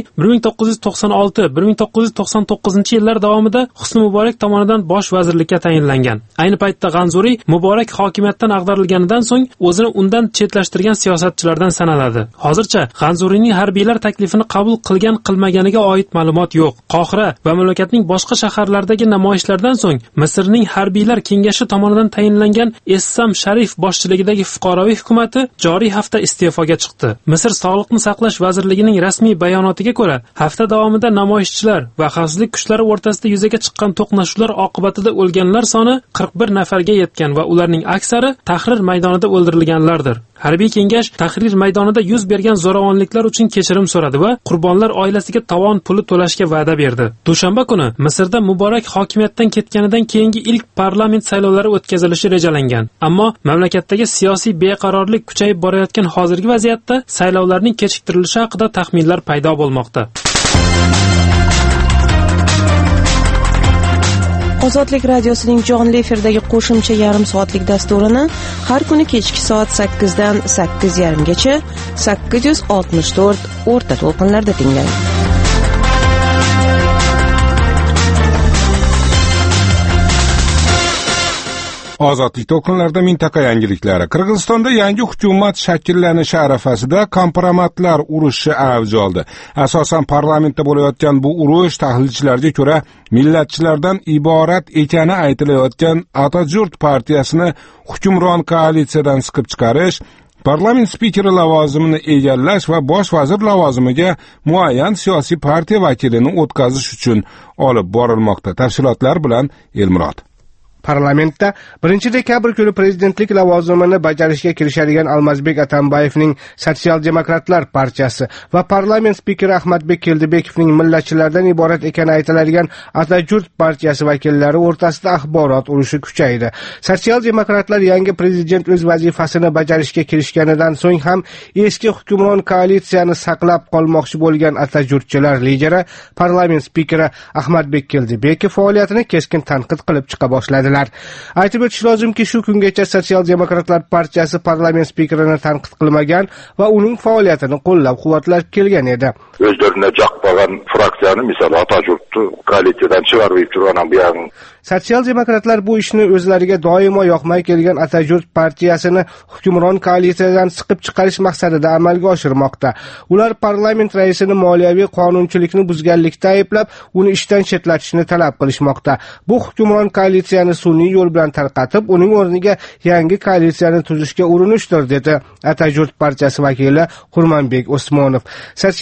1996-1999-yillar davomida Husni Muborak tomonidan bosh vazirlikka tayinlangan. Ayni paytda G'anzuriy Muborak hokimiyatdan ag'darilganidan so'ng o'zini undan chetlashtirgan siyosatchilardan sanaladi. Hozircha G'anzuriyning harbiylar taklifini qabul qilmaganiga oid ma'lumot yo'q. Qohira va mamlakatning boshqa shaharlaridagi namoyishlardan so'ng Misrning harbiylar kengashi tomonidan tayinlangan Essam Sharif boshchiligidagi fuqaroviy hukumati joriy hafta iste'foga chiqdi. Misr Sog'liqni saqlash vazirligining rasmiy bayonotiga ko'ra, hafta davomida namoyishchilar va xavfsizlik kuchlari o'rtasida yuzaga chiqqan to'qnashuvlar oqibatida o'lganlar soni 41 nafarga yetgan va ularning aksari Tahrir maydonida o'ldirilganlardir. Harbiy kengash Tahrir maydonida yuz bergan zo'ravonliklar uchun kechirim so'radi va qurbonlar oilasiga tovon puli to'lashga va'da berdi. Dushanba kuni Misrda Muborak hokimiyatdan ketganidan keyingi ilk parlament saylovlari o'tkazilishi rejalangan. Ammo mamlakatdagi siyosiy beqarorlik kuchayib borayotgan hozirgi vaziyatda saylovlarning kechiktirilishi haqida taxminlar paydo bo'lmoqda. Ozodlik radiosining jonli efirdagi qo'shimcha yarim soatlik dasturini har kuni kechki soat 8 dan 8:30 gacha 864 o'rta to'lqinlarda tinglang. Ozodlik to'lqinlarida mintaqa yangiliklari. Qirg'izistonda yangi hukumat shakllanishi arafasida kompromatlar urushi avj oldi. Asosan parlamentda bo'layotgan bu urush tahlilchilarga ko'ra millatchilardan iborat ekani aytilayotgan Atajurt partiyasini hukmron koalitsiyadan siqib chiqarish, parlament spikeri lavozimini egallash va bosh vazir lavozimiga muayyan siyosiy partiya vakilini o'tkazish uchun olib borilmoqda. Tafsilotlar bilan Elmurod. Parlamentda 1-dekabr kuni prezidentlik lavozimini bajarishga kirishadigan Almazbek Atambayevning Sotsial-demokratlar partiyasi va parlament spikeri Ahmadbek Keldibekovning millatchilardan iborat ekani aytiladigan Atajurt partiyasi vakillari o'rtasida axborot urushi kuchaydi. Sotsial-demokratlar yangi prezident o'z vazifasini bajarishga kirishganidan so'ng ham eski hukmron koalitsiyani saqlab qolmoqchi bo'lgan Atajurtchilar lideri parlament spikeri Ahmadbek Keldibekov faoliyatini keskin tanqid qilib chiqa boshladilar. Aytib o'tish lozimki, shu kungacha Sotsial-demokratlar partiyasi parlament spikerini tanqid qilmagan va uning faoliyatini qo'llab-quvvatlab kelgan edi. O'zlariga yoqmagan fraksiyani, misol Atajurtni koalitsiyadan chiqarib turgan bu Sotsial-demokratlar bu ishni o'zlariga doimo yoqmay kelgan Atajurt partiyasini hukmron koalitsiyadan siqib chiqarish maqsadida amalga oshirmoqda. Ular parlament raisini moliyaviy qonunchilikni buzganlikda ayblab, uni ishdan chetlatishni talab qilishmoqda. Bu hukmron koalitsiyani sun'iy yo'l bilan tarqatib, uning o'rniga yangi koalitsiyani tuzishga urinishdir, dedi Atajurt partiyasi vakili Qurmanbek Osmonov.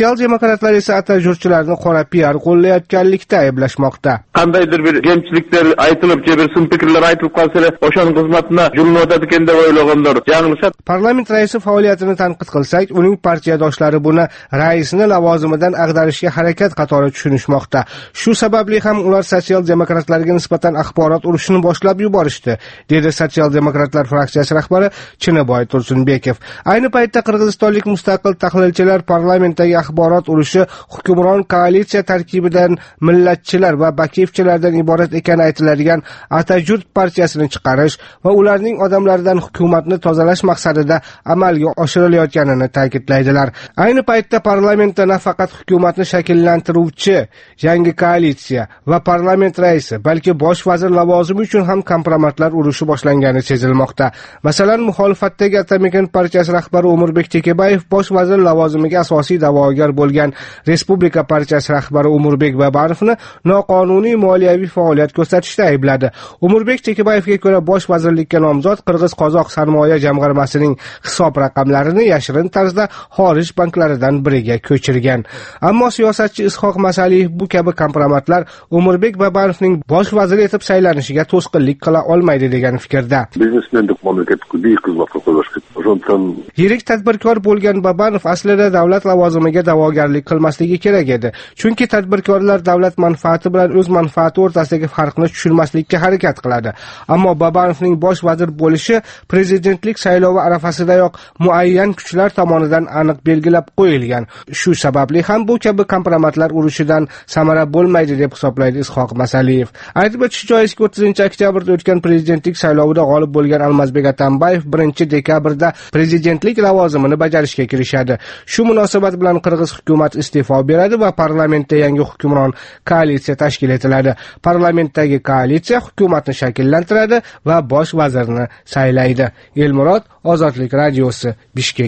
Sotsial-demokratlar esa Atajurtchilarni qora PR qo'llayotganlikda ayblashmoqda. Qandaydir bir gemchiliklar aytılıp bir sın pikirler aytılıp kalsa oşanın xizmatına julunotadi ekan deb o'ylaganlar yanglishadi. Parlament raisi faoliyatini tanqid qilsak, uning partiyadoshlari buni raisni lavozimidan ag'darishga harakat qatori tushunishmoqda. Shu sababli ham ular sotsial demokratlarga nisbatan axborot urushini boshlab yuborishdi, dedi sotsial demokratlar fraksiyasi rahbari Chinoboy Tursunbekov. Ayni paytda qirg'izistonlik mustaqil tahlilchilar parlamentdagi axborot urushi hukmron koalitsiya tarkibidan millatchilar va bakiyevchilardan iborat ekani aytiladigan Atajurt partiyasini chiqarish va ularning odamlaridan hukumatni tozalash maqsadida amalga oshirilayotganini ta'kidlaydilar. Ayni paytda parlamentda nafaqat hukumatni shakllantiruvchi yangi koalitsiya va parlament raisi, balki bosh vazir lavozimi uchun ham kompromatlar urushi boshlangani sezilmoqda. Masalan, muxolifatdagi Atamakan partiyasi rahbari Umurbek Tekebayev bosh vazir lavozimiga asosiy da'vogar bo'lgan Respublika partiyasi rahbari Umurbek Babanovni noqonuniy moliyaviy faoliyat ko'rsatishda aybladi. Umurbek Tekebayevga ko'ra bosh vazirlikka nomzod Qirg'iz-Qozoq sarmoya jamg'armasining hisob raqamlarini yashirin tarzda xorij banklaridan biriga ko'chirgan. Ammo siyosatchi Ishoq Masaliyev bu kabi kompromatlar Umurbek Babanovning bosh vazir etib saylanishiga to'sqinlik qila olmaydi degan fikrda. Biznesmendek mamlakatga xizmatga qo'yish. Yirik tadbirkor bo'lgan Babanov aslida davlat lavozimiga da'vogarlik qilmasligi kerak edi. Chunki tadbirkorlar davlat manfaati bilan o'z manfaati o'rtasidagi farqni tushunmaslikka harakat qiladi. Ammo Babanovning bosh vazir bo'lishi prezidentlik saylovi arafasidayoq muayyan kuchlar tomonidan aniq belgilab qo'yilgan. Shu sababli ham bu kabi kompromatlar urushidan samara bo'lmaydi deb hisoblaydi Ishoq Masaliyev. Aytib o'tish joizki, 30-oktyabrda o'tgan prezidentlik saylovida g'olib bo'lgan Almazbek Atambayev 1-dekabrda prezidentlik lavozimini bajarishga kirishadi. Shu munosabat bilan qirg'iz hukumat iste'fo beradi va parlamentda yangi hukmron koalitsiya tashkil etiladi. Parlamentdagi koalitsiya hukumatni shakllantiradi va bosh vazirni saylaydi. Elmurod, Ozodlik radiosi, Bishkek.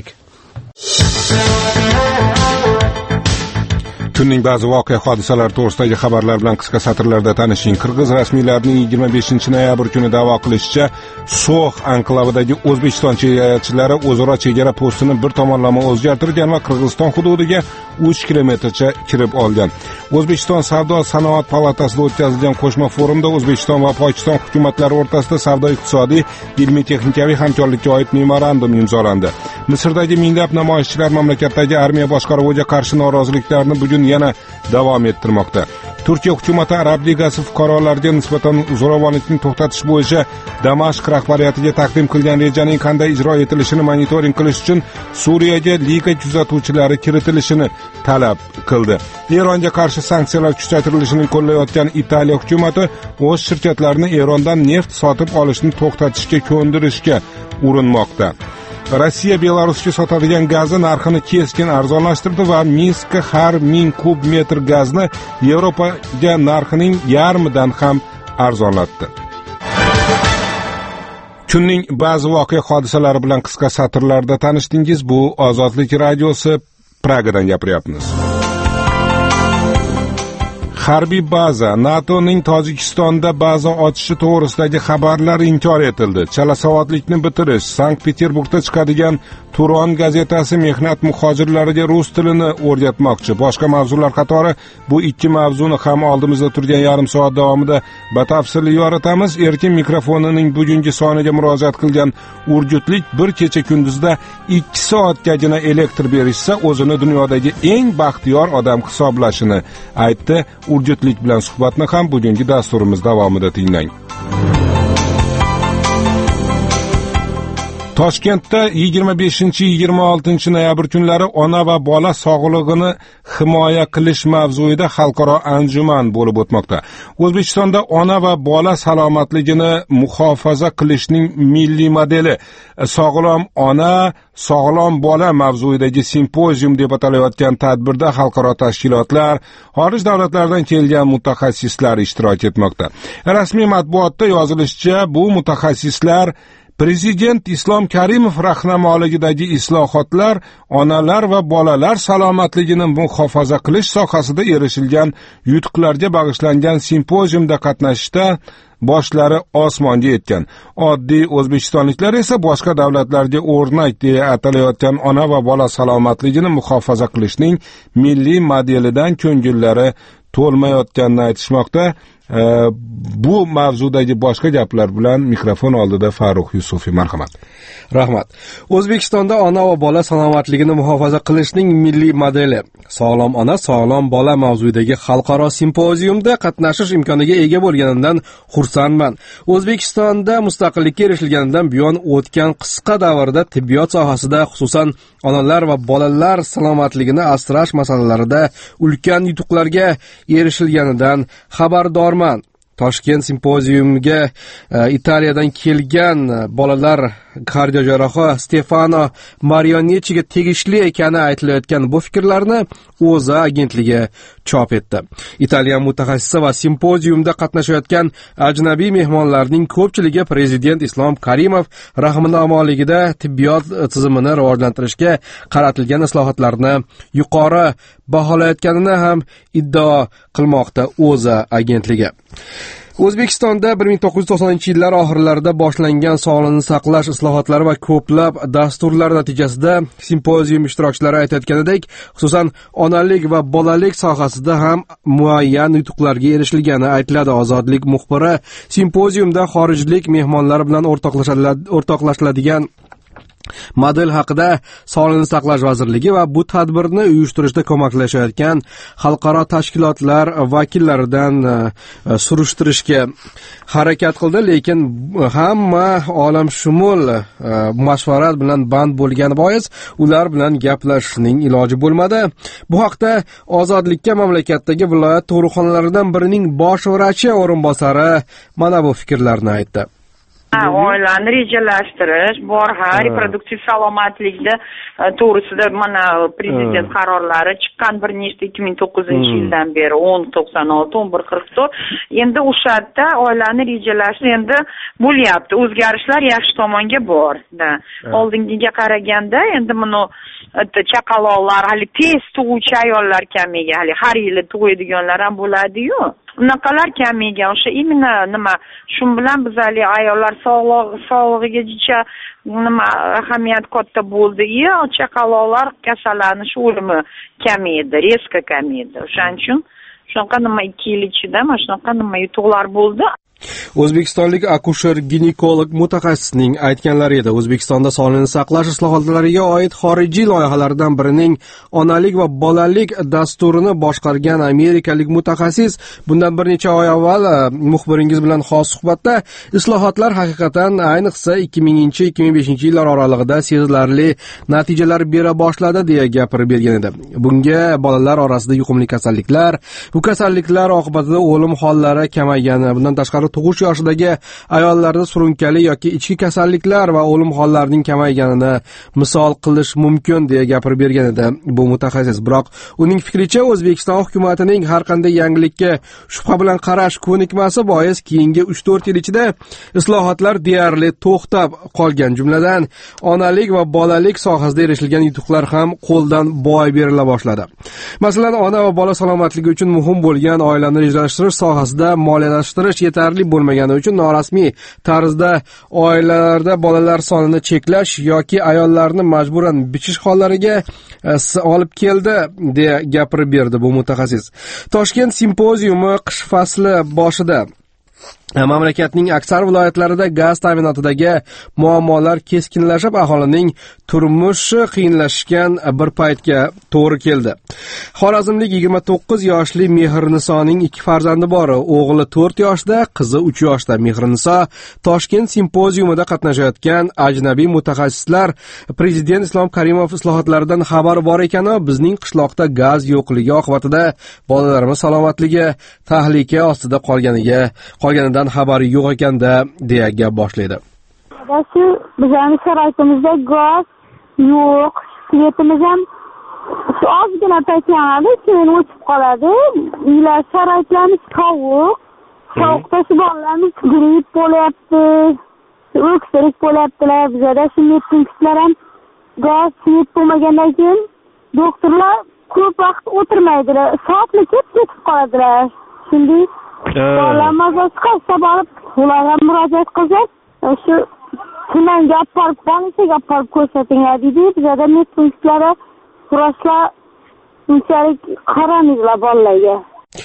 Kunning ba'zi voqea hodisalari to'g'risidagi xabarlar bilan qisqa satrlarda tanishing. Qirg'iz rasmiylarining 25-noyabr kuni da'vo qilishicha, So'x anklavidagi O'zbekiston chegarachilari o'zaro chegara postini bir tomonlama o'zgartirgan va Qirg'iziston hududiga 3 kilometrcha kirib olgan. O'zbekiston Savdo-sanoat palatasida o'tkazilgan qo'shma forumda O'zbekiston va Pokiston hukumatlari o'rtasida savdo-iqtisodiy, ilmiy-texnikaviy hamkorlikka oid memorandum imzolandi. Misrdagi minglab namoyishchilar mamlakatdagi armiya boshqaruviga qarshi noroziliklarni bugun yana davom ettirmoqda. Turkiya hukumati Arab ligasi fuqarolariga nisbatan zo'ravonlikni to'xtatish bo'yicha Damashq rahbariyatiga taqdim qilgan rejaning qanday ijro etilishini monitoring qilish uchun Suriyaga liga kuzatuvchilari kiritilishini talab qildi. Eronga qarshi sanksiyalar kuchaytirilishini qo'llayotgan Italiya hukumati o'z shirkatlarini Erondan neft sotib olishni to'xtatishga ko'ndirishga urinmoqda. Rossiya Belarusga sotadigan gazni narxini keskin arzonlashtirdi va Minskka har 1000 kub metr gazni Yevropaga narxining yarmidan ham arzonlatdi. Kunning ba'zi voqea hodisalari bilan qisqa satrlarda tanishdingiz. Bu Ozodlik radiosi, Pragadan gapiryapmiz. Harbiy baza NATOning Tojikistonda baza ochishi to'g'risidagi xabarlar inkor etildi. Chalasavodlikni bitirish. Sankt-Peterburgda chiqadigan Turon gazetasi mehnat muhojirlariga rus tilini o'rgatmoqchi. Boshqa mavzular qatori bu ikki mavzuni ham oldimizda turgan yarim soat davomida batafsil yoritamiz. Erkin mikrofonining bugungi soniga murojaat qilgan urgutlik bir kecha kunduzda 2 soatgagina elektr berishsa o'zini dunyodagi eng baxtiyor odam hisoblashini aytdi. Urgutlik bilan suhbatni ham bugungi dasturimiz davomida tinglang. Toshkentda 25-26 noyabr kunlari ona va bola sog'lig'ini himoya qilish mavzuida xalqaro anjuman bo'lib o'tmoqda. O'zbekistonda ona va bola salomatligini muhofaza qilishning milliy modeli sog'lom ona, sog'lom bola mavzuidagi simpozium deb atalayotgan tadbirda xalqaro tashkilotlar, xorij davlatlardan kelgan mutaxassislar ishtirok etmoqda. Rasmiy matbuotda yozilishicha, bu mutaxassislar Prezident Islom Karimov rahnamoligidagi islohotlar onalar va bolalar salomatligini muhofaza qilish sohasida erishilgan yutuqlarga bag'ishlangan simpoziumda qatnashishda boshlari osmonga yetgan. Oddiy o'zbekistonliklar esa boshqa davlatlarga o'rnak deya atalayotgan ona va bola salomatligini muhofaza qilishning milliy modelidan ko'ngillari to'lmayotganini aytishmoqda. bu mavzudagi boshqa gaplar bilan mikrofon oldida Farruh Yusufiy. Marhamat. Rahmat. O'zbekistonda ona va bola salomatligini muhofaza qilishning milliy modeli sog'lom ona, sog'lom bola mavzuidagi xalqaro simpoziumda qatnashish imkoniga ega bo'lganimdan xursandman. O'zbekistonda mustaqillikka erishilganidan buyon o'tgan qisqa davrda tibbiyot sohasida, xususan onalar va bolalar salomatligini asrash masalalarida ulkan yutuqlarga erishilganidan xabardorman. Toshkent simpoziumiga Italiyadan kelgan bolalar kardiojarrohi Stefano Marionichiga tegishli ekani aytilayotgan bu fikrlarni O'zA agentligi chop etdi. Italiyan mutaxassisi va simpoziumda qatnashayotgan ajnabiy mehmonlarning ko'pchiligi prezident Islom Karimov rahnamoligida tibbiyot tizimini rivojlantirishga qaratilgan islohotlarni yuqori baholayotganini ham iddao qilmoqda O'zA agentligi. O'zbekistonda 1990-yillar oxirlarida boshlangan sog'liqni saqlash islohotlari va ko'plab dasturlar natijasida simpozium ishtirokchilari aytayotganidek, xususan onalik va bolalik sohasida ham muayyan yutuqlarga erishilgani aytiladi. Ozodlik muxbiri simpoziumda xorijlik mehmonlar bilan o'rtoqlashiladigan model haqida Sog'liqni saqlash vazirligi va bu tadbirni uyushtirishda ko'maklashayotgan xalqaro tashkilotlar vakillaridan surishtirishga harakat qildi, lekin hamma olamshumul mashvarat bilan band bo'lgani bois ular bilan gaplashishning iloji bo'lmadi. Bu haqda Ozodlikka mamlakatdagi viloyat tug'ruqxonalaridan birining bosh vrachi o'rinbosari mana bu fikrlarni aytdi. Oilani rejalashtirish, reproduktiv salomatlikda to'g'risida mana prezident qarorlari chiqqan bir nechta 2009-yildan beri 1096, 1144. Endi o'sha yerda oilani rejalash endi bo'lyapti. O'zgarishlar yaxshi tomonga bordi. Oldingiga qaraganda endi buni chaqaloqlar, hali tez tug'uvchi ayollar kamiga, hali har yili tug'adiganlar ham bo'ladi-yu. Unaqalar kamiga, o'sha imенно nima shu bilan biz hali ayollar sog'lig'iga jicha nima ahamiyat katta bo'ldi. Chaqaloqlar kasallanish o'limi kamaydi, reska kamaydi. O'shaning uchun shunaqa nima 2 yil ichida mana shunaqa nima yutuqlar bo'ldi. O'zbekistonlik akusher-ginekolog mutaxassisning aytganlari edi. O'zbekistonda sog'liqni saqlash islohotlariga oid xorijiy loyihalardan birining onalik va bolalik dasturini boshqargan amerikalik mutaxassis bundan bir necha oy avval muxbiringiz bilan xos suhbatda islohotlar haqiqatan ayniqsa 2000-2005-yillar oralig'ida sezilarli natijalar bera boshladi deya gapirib bergan edi. Bunga bolalar orasida yuqumli kasalliklar, bu kasalliklar oqibatida o'lim hollari kamaygani, bundan tashqari tug'ish yoshidagi ayollarda surunkali yoki ichki kasalliklar va o'lim hollarining kamayganini misol qilish mumkin deya gapirib bergan edi bu mutaxassis. Biroq uning fikricha O'zbekiston hukumatining har qanday yangilikka shubha bilan qarash ko'nikmasi bois keyingi 3-4 yil ichida islohotlar deyarli to'xtab qolgan. Jumladan, onalik va bolalik sohasida erishilgan yutuqlar ham qo'ldan boy berila boshladi. Masalan, ona va bola salomatligi uchun muhim bo'lgan oilani rejalashtirish sohasida moliyalashtirish yetarli bo'lmagani uchun norasmiy tarzda oilalarda bolalar sonini cheklash yoki ayollarni majburan bichish hollariga olib keldi deya gapirib berdi bu mutaxassis. Toshkent simpoziumi qish fasli boshida mamlakatning aksar viloyatlarida gaz ta'minotidagi muammolar keskinlashib, aholining turmushi qiyinlashgan bir paytga to'g'ri keldi. Xorazmlik 29 yoshli Mehrinisoning 2 farzandi bor. O'g'li 4 yoshda, qizi 3 yoshda. Mehriniso Toshkent simpoziumida qatnashayotgan ajnabiy mutaxassislar prezident Islom Karimov islohotlaridan xabar bor ekani, bizning qishloqda gaz yo'qligi oqibatida bolalarimiz salomatligi tahlika ostida qolganidan xabari yo'q ekanda deya gap boshlaydi. Shu bizning sharoitimizda gaz yo'q, svetimiz ham ozgina paytlanadi, keyin o'chib qoladi. Uylar sharoitlarimiz sovuq. Sovuqda shu bolalarimiz gripp bo'lyapti, o'ksirik bo'lyaptilar. Bizda shunday punktlar ham gaz svet bo'lmagandan keyin doktorlar ko'p vaqt o'tirmaydilar, soatli ketib qoladilar. Shunday bolalarimiz qasda borib, ularga murojaat qilsak, shu tumanga olib borib, bolnisaga olib borib ko'rsatinglar deydi. Bizda medpunktlar, vrachlar unchalik qaramaydilar bolalarga.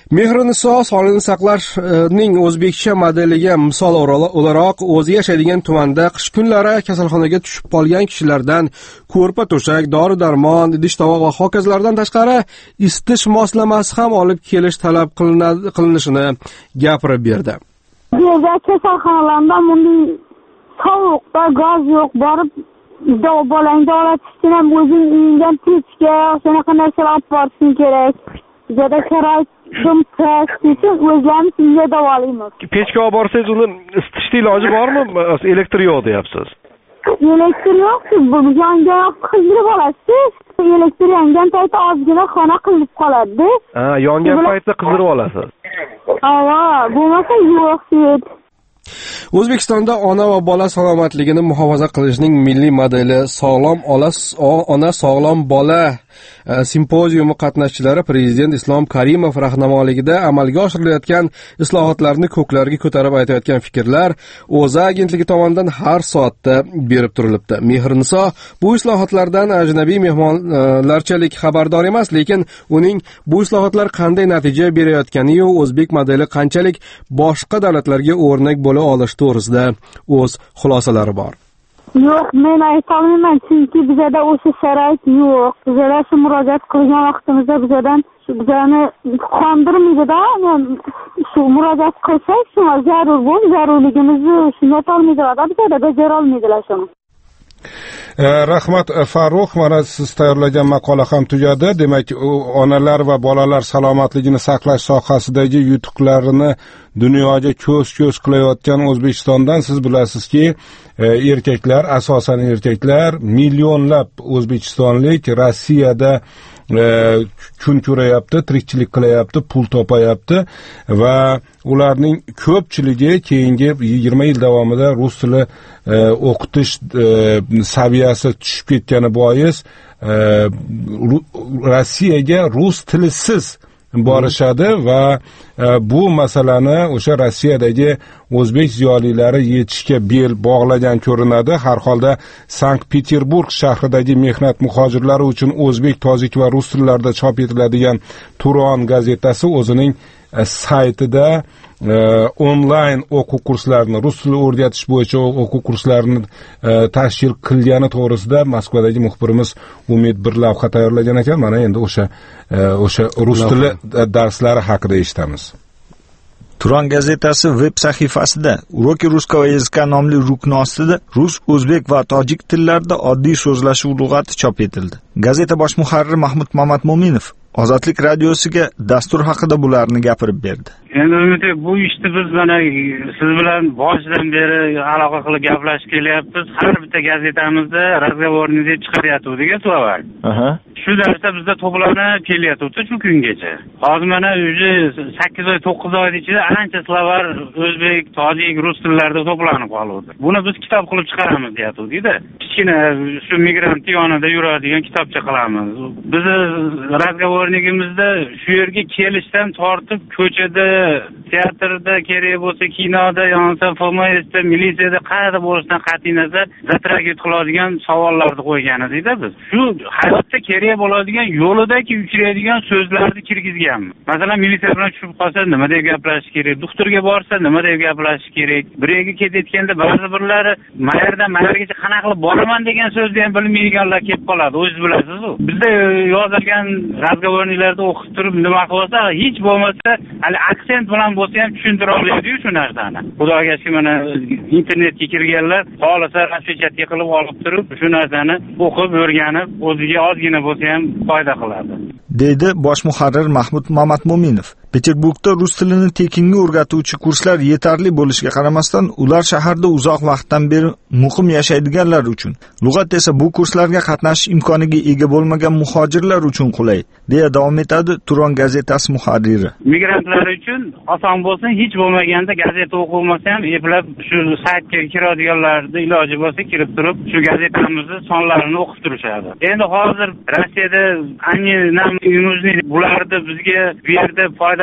Mehriniso sog'liqni saqlashning o'zbekcha modeliga misol o'laroq o'zi yashaydigan tumanda qish kunlari kasalxonaga tushib qolgan kishilardan ko'rpa-to'shak, dori-darmon, idish-tovoq va hokazolardan tashqari isitish moslamasi ham olib kelish talab qilinishini gapirib berdi. Bu yerda kasalxonalarda bunday sovuqda gaz yo'q, borib bolangni olatishdan ham o'zing uyingdan pechga shunaqa narsalar olib borishing kerak. Bizda sharoit dumsiz, o'zlarimiz uyda davolaymiz. Pechga olib borsangiz uni isitishning iloji bormi? Elektr yo'q deyapsiz. Elektr yo'q, bu yongan qizdirib olasiz. Elektr yongan paytda ozgina xona qilib qoladi. Ha, yongan paytda qizdirib olasiz. Ha, bo'lmasa yo'q. O'zbekistonda ona va bola salomatligini muhofaza qilishning milliy modeli sog'lom ona sog'lom bola simpoziumi qatnashchilari Prezident Islom Karimov rahnamoligida amalga oshirilayotgan islohotlarni ko'klarga ko'tarib aytayotgan fikrlar O'zA agentligi tomonidan har soatda berib turilibdi. Mehriniso bu islohotlardan ajnabiy mehmonlarchalik xabardor emas, lekin uning bu islohotlar qanday natija berayotgani-yu o'zbek modeli qanchalik boshqa davlatlarga o'rnak bo'la olishi to'g'risida o'z xulosalari bor. Yo'q, men aytolmayman, chunki bizda o'sha sharoit yo'q. Bizda shu murojaat qilgan vaqtimizda bizani qondirmaydi-da. Shu murojaat qilsak, shu zarur bu, zarurligimizni shunga olmaydilar, bizda bajara olmaydilar shuni. Rahmat Farruh, mana siz tayyorlagan maqola ham tugadi. Demak, onalar va bolalar salomatligini saqlash sohasidagi yutuqlarini dunyoga ko'z qilayotgan O'zbekistondan siz bilasizki, erkaklar, asosan erkaklar, millionlab o'zbekistonlik Rossiyada kun ko'rayapti, tirikchilik qilayapti, pul topayapti va ularning ko'pchiligi keyingi 20 yil davomida rus tili o'qitish saviyasi tushib ketgani bois Rossiyaga rus tilisiz borishadi va bu masalani o'sha Rossiyadagi o'zbek ziyolilari yetishga bel bog'lagan ko'rinadi. Har holda Sankt-Peterburg shahridagi mehnat muhojirlari uchun o'zbek, tojik va rus tillarida chop etiladigan Turon gazetasi o'zining saytida onlayn o'quv kurslarini, rus tili o'rgatish bo'yicha o'quv kurslarini tashkil qilgani to'g'risida Moskvadagi muxbirimiz Umid bir lavha tayyorlagan ekan. Mana endi o'sha rus tili darslari haqida eshitamiz. Turon gazetasi veb sahifasida Uroki ruskого языка nomli rukni ostida rus, o'zbek va tojik tillarida oddiy so'zlashuv lug'ati chop etildi. Gazeta bosh muharriri Mahmud Mamatmo'minov Ozodlik radiosiga dastur haqida bularni gapirib berdi. Endi bu ishni biz mana siz bilan boshidan beri aloqa qilib gaplashib kelyapmiz. Har bitta gazetamizda razgovorni deb chiqaryapti degan slovar. Shu darsda bizda to'planib kelyapti shu kungacha. Hozir mana уже 8 oy 9 oy ichida ancha slovar o'zbek, tojik, rus tillarida to'planib qoldi. Buni biz kitob qilib chiqaramiz deyapti-da. Kichkina shu migrant yonida yuradigan kitobcha qilamiz. Biz razgovorligimizda shu yerga kelishdan tortib ko'chada, teatrda, kerak bo'lsa kinoda, yo'nsa FMSda, militsiyada qayerda bo'lishidan qat'iy nazar zatraget qiladigan savollarni qo'ygan edik-da biz. Shu hayotda kerak bo'ladigan yo'lidagi uchraydigan so'zlarni kirgizganmiz. Masalan, militsiya bilan tushib qolsa nima deb gaplashish kerak, doktorga borsa nima deb gaplashish kerak, bir yerga ketayotganda ba'zi birlari mayerdan mayergacha qanaqa qilib boraman degan so'zni ham bilmaydiganlar kelib qoladi. O'zingiz bilasiz-ku. Bizda yozilgan razgovorlarda o'qib turib nima qilsa, hech bo'lmasa hali aksent bilan bo'lsa ham tushuntira oladi-yu shu narsani. Xudoga shukr, mana internetga kirganlar xohlasa raspechatga qilib olib turib shu narsani o'qib o'rganib o'ziga ozgina bo'lsa ham foyda qiladi, deydi bosh muharrir Mahmud Mamatmo'minov. Peterburgda rus tilini tekinga o'rgatuvchi kurslar yetarli bo'lishiga qaramasdan, ular shaharda uzoq vaqtdan beri muqim yashaydiganlar uchun, lug'at esa bu kurslarga qatnashish imkoniga ega bo'lmagan muhojirlar uchun qulay, deya davom etadi Turon gazetasi muharriri. Migrantlar uchun oson bo'lsin, hech bo'lmaganda gazeta o'qilmasa ham eplab shu saytga kiradiganlarni iloji bo'lsa kirib turib, shu gazetamizni sonlarini o'qib turishadi. Endi hozir Rossiyada bularni bizga bu yerda foyda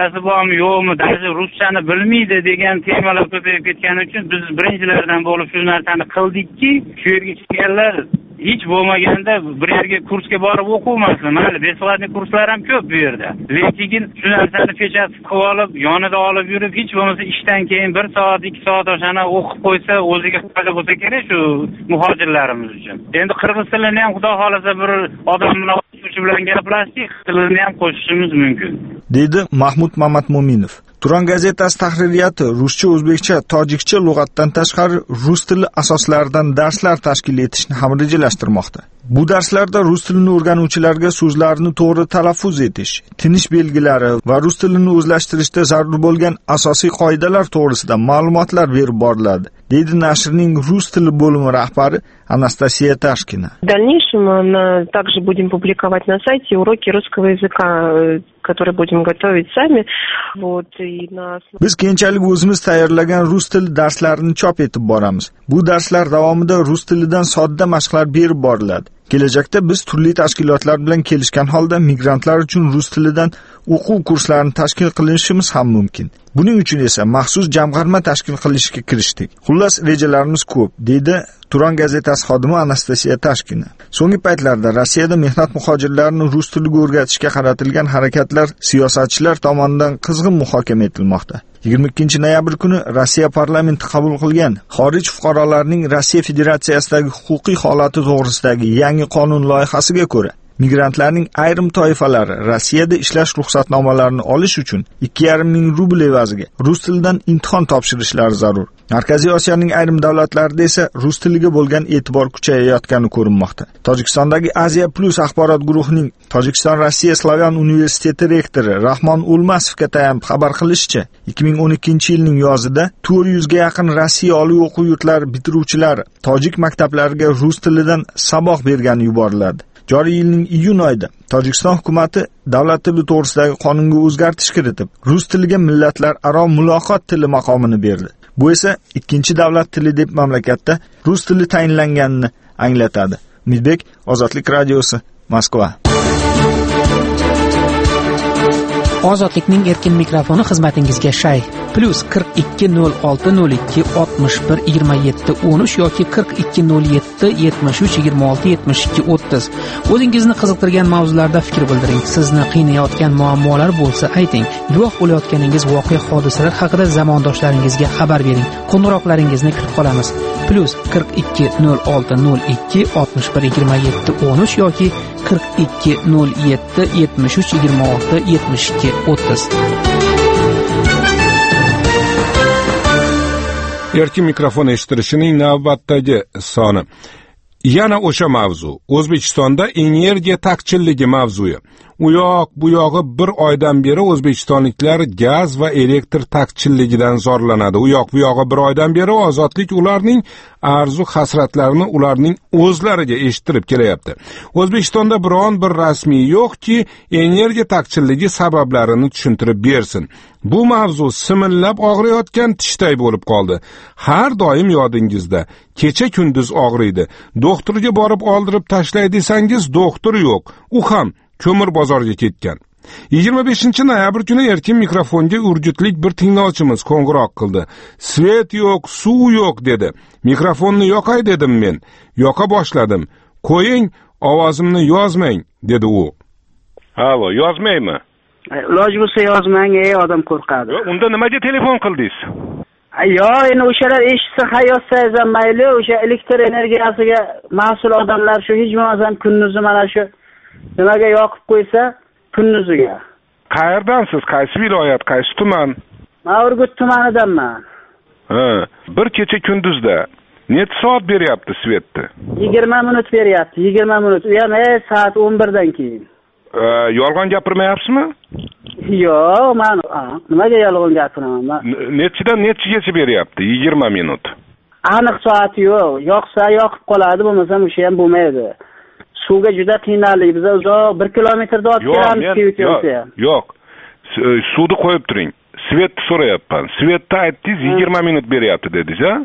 foydasi bormi yo'qmi, даже ruschani bilmaydi degan temalar ko'payib ketgani uchun biz birinchilardan bo'lib shu narsani qildikki, shu yerga chiqqanlar hech bo'lmaganda bir yerga kursga borib o'qimasdan, mayli besplatniy kurslar ham ko'p bu yerda. Lekin shu narsani pechat qilib olib, yonida olib yurib, hech bo'lmasa ishdan keyin 1 soat, 2 soat o'shani o'qib qo'ysa, o'ziga foyda bo'lsa kerak shu muhojirlarimiz uchun. Endi qirg'iz tilini ham xudo xolasa bir odam bilan gaplashdik, tilini ham qo'shishimiz mumkin. Dedi Mahmud Mamatmo'minov. Turon gazetasi tahririyati ruscha, o'zbekcha, tojikcha lug'atdan tashqari rus tili asoslaridan darslar tashkil etishni ham rejalashtirmoqda. Bu darslarda rus tilini o'rganuvchilarga so'zlarni to'g'ri talaffuz etish, tinish belgilari va rus tilini o'zlashtirishda zarur bo'lgan asosiy qoidalar to'g'risida ma'lumotlar berib boriladi, deydi nashrning rus tili bo'limi rahbari Anastasiya Tashkina. В дальнейшем мы также будем публиковать на сайте уроки русского языка, которые будем готовить сами. Biz keyinchalik o'zimiz tayyorlagan rus tili darslarini chop etib boramiz. Bu darslar davomida rus tilidan sodda mashqlar berib boriladi. Kelajakda biz turli tashkilotlar bilan kelishgan holda migrantlar uchun rus tilidan o'quv kurslarini tashkil qilishimiz ham mumkin. Buning uchun esa maxsus jamg'arma tashkil qilishga kirishdik. Xullas, rejalarimiz ko'p, deydi Turon gazetasi xodimi Anastasiya Tashkina. So'nggi paytlarda Rossiyada mehnat muhojirlarini rus tiliga o'rgatishga qaratilgan harakatlar siyosatchilar tomonidan qizg'in muhokama etilmoqda. 22 noyabr kuni Rossiya parlamenti qabul qilgan xorij fuqarolarining Rossiya Federatsiyasidagi huquqiy holati to'g'risidagi yangi qonun loyihasiga ko'ra, migrantlarning ayrim toifalari Rossiyada ishlash ruxsatnomalarini olish uchun 2,5 ming rubl evaziga rus tilidan imtihon topshirishlari zarur. Markaziy Osiyoning ayrim davlatlarida esa rus tiliga bo'lgan e'tibor kuchayayotgani ko'rinmoqda. Tojikistondagi Asia Plus axborot guruhining Tojikiston Rossiya Slavyan universiteti rektori Rahmon Ulmasovga tayanib xabar qilishicha, 2012-yilning yozida 400 ga yaqin Rossiya oliy o'quv yurtlari bitiruvchilari tojik maktablariga rus tilidan saboq bergani yuboriladi. Joriy yilning iyun oyida Tojikiston hukumatı davlat tili to'g'risidagi qonunga o'zgartirish kiritib, rus tiliga millatlararo muloqot tili maqomini berdi. Bu esa ikkinchi davlat tili deb mamlakatda rus tili tayinlanganini anglatadi. Umidbek, Ozodlik radiosi, Moskva. Ozodlikning erkin mikrofoni xizmatingizga shay. +420602612713 yoki 420773267230. O'zingizni qiziqtirgan mavzularda fikr bildiring. Sizni qiynayotgan muammolar bo'lsa ayting. Guvoh bo'layotganingiz voqea hodisalar haqida zamondoshlaringizga xabar bering. Qo'ng'iroqlaringizni kutib qolamiz. +420602612713 yoki 420773267230. Erkin mikrofon eshittirishining navbatdagi soni. Yana o'sha mavzu. O'zbekistonda energiya taqchilligi mavzusi. U yoq, bu yog'i bir oydan beri o'zbekistonliklar gaz va elektr taqchilligidan zorlanadi. U yoq, bu yog'i bir oydan beri ozodlik ularning arzu hasratlarini ularning o'zlariga eshittirib kelyapti. O'zbekistonda biron bir rasmiy yo'qki, energiya taqchilligi sabablarini tushuntirib bersin. Bu mavzu simillab og'riyotgan tishday bo'lib qoldi. Har doim yodingizda, kecha kunduz og'riydi. Doktorga borib oldirib tashlay desangiz, doktor yo'q. U ham ko'mir bozorga ketgan. 25 noyabr kuni erkin mikrofonga urgutlik bir tinglovchimiz qo'ng'iroq qildi. Svet yo'q, suv yo'q dedi. Mikrofonni yoqay dedim men. Yoqa boshladim. Qo'ying, ovozimni yozmang dedi u. Alo, yozmaymi? Iloji bo'lsa yozmang, odam qo'rqadi. Unda nimaga telefon qildingiz? Endi o'shalar eshitsa hayotsangiz ham mayli, o'sha elektr energiyasiga mas'ul odamlar shu hech bo'lmasa kunduzi mana shu nimaga yoqib qo'ysa, kunduziga. Qayerdansiz? Qaysi viloyat, qaysi tuman? Men Urgut tumanidanman. Bir kecha kunduzda necha soat beryapti svetni? 20 minut beryapti, 20 minut. U ham soat 11 dan keyin. Yolg'on gapirmayapsizmi? Yo'q, men nimaga yolg'on gapiraman? Nechidan nechigacha beryapti? 20 minut. Aniq soati yo'q. Yoqsa yoqib qoladi, bo'lmasa o'sha ham bo'lmaydi. Suvga juda qiynaldik. Biz uzoq 1 kilometrda olib kelamiz Kiyevga. Yo'q. Suvni qo'yib turing. Svetni so'rayapman. Svetni aytdingiz 20 minut beryapti dedingiz, ha?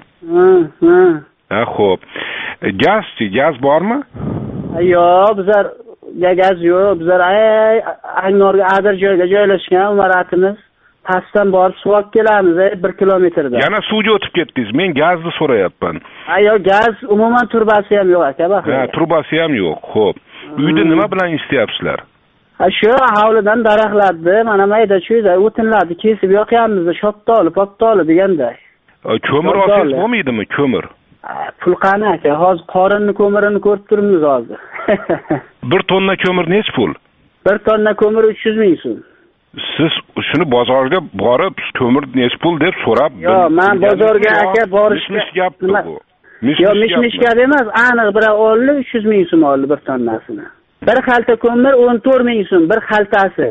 Xo'p. Gaz bormi? Yo'q, bizlar gaz yo'q. Bizlar Angorga adir joyga joylashgan, umaratimiz. pastdan borib suv olib kelamiz 1 kilometrda. Yana suvga o'tib ketdingiz. Men gazni so'rayapman. Yo'q, gaz umuman turbasi ham yo'q aka, baxil. Turbasi ham yo'q. Xo'p. Uyda nima bilan ishlayapsizlar? Shu hovlidan daraxtlarni, mana mayda chuyda o'tinlarni kesib yoqyapmiz, shotdoli, potdoli deganday. Ko'mir olsangiz bo'lmaydimi, ko'mir? Pul qani aka, hozir qorinni ko'mirini ko'rib turibmiz hozir. 1 tonna ko'mir nech pul? 1 tonna ko'mir 300 ming so'm. Siz shuni bozorga borib ko'mir nech pul deb so'rab. Yo'q, men bozorga aka borishga gapmi bu? Yo'q, mish gap emas, aniq bir oldi 300 ming so'm oldi 1 tonnasini. Bir xalta ko'mir 14 ming so'm bir xaltasi.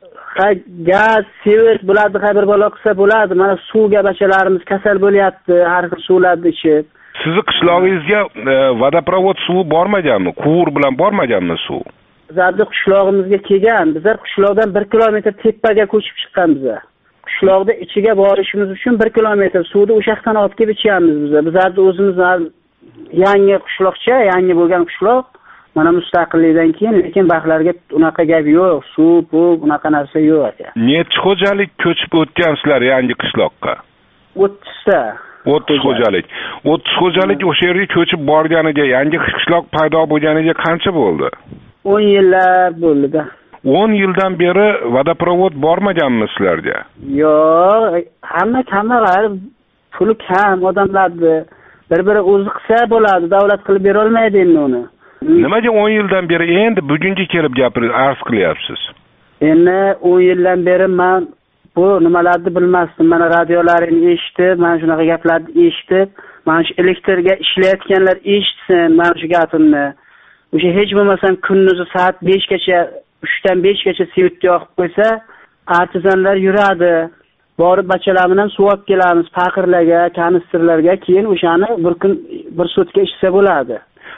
Gaz, svet bo'ladi, bir bola qilsa bo'ladi. Mana suvga bachalarimiz kasal bo'lyapti, har xil suvlarni ichib. Sizni qishlog'ingizga vodoprovod suvi bormaganmi? Quvur bilan bormaganmi suv? Bizning qishlog'imizga kelgan. Bizlar qishloqdan 1 kilometr tepaga ko'chib chiqqan bizlar. Qishloqda ichiga borishimiz uchun 1 kilometr suvni o'sha yoqdan olib kelib ichyapmiz bizlar. Bizning o'zimiz yangi qishloqcha, yangi bo'lgan qishloq. Mana mustaqillikdan keyin lekin baxtlarga unaqa gap yo'q, suv, pul, unaqa narsa yo'q aka. Necha xo'jalik ko'chib o'tgansizlar yangi qishloqqa? 30 ta. 30 xo'jalik. 30 xo'jalik o'sha yerga ko'chib borganiga, yangi qishloq paydo bo'lganiga qancha bo'ldi? 10 yillar bo'ldi-da. 10 yildan beri vodoprovod bormaganmi sizlarga? Yo'q, hamma kambag'al, puli kam odamlarni bir-biri o'zi qilsa bo'ladi, davlat qilib bera olmaydi endi uni. Nimaga 10 yildan beri endi bugunga kelib gapirib arz qilyapsiz? Endi 10 yildan beri men bu nimalarni bilmasdim. Mana radiolarini eshitib, mana shunaqa gaplarni eshitib, mana shu elektrga ishlayotganlar eshitsin mana shu gapimni. O'sha hech bo'lmasam kunduzi soat 5 gacha, 3 dan 5 gacha svetni yoqib qo'ysa, artizanlar yuradi. Borib bachalar bilan suv olib kelamiz, faqirlarga, kanistrlarga, keyin o'shani bir kun bir sutka ichsa bo'ladi.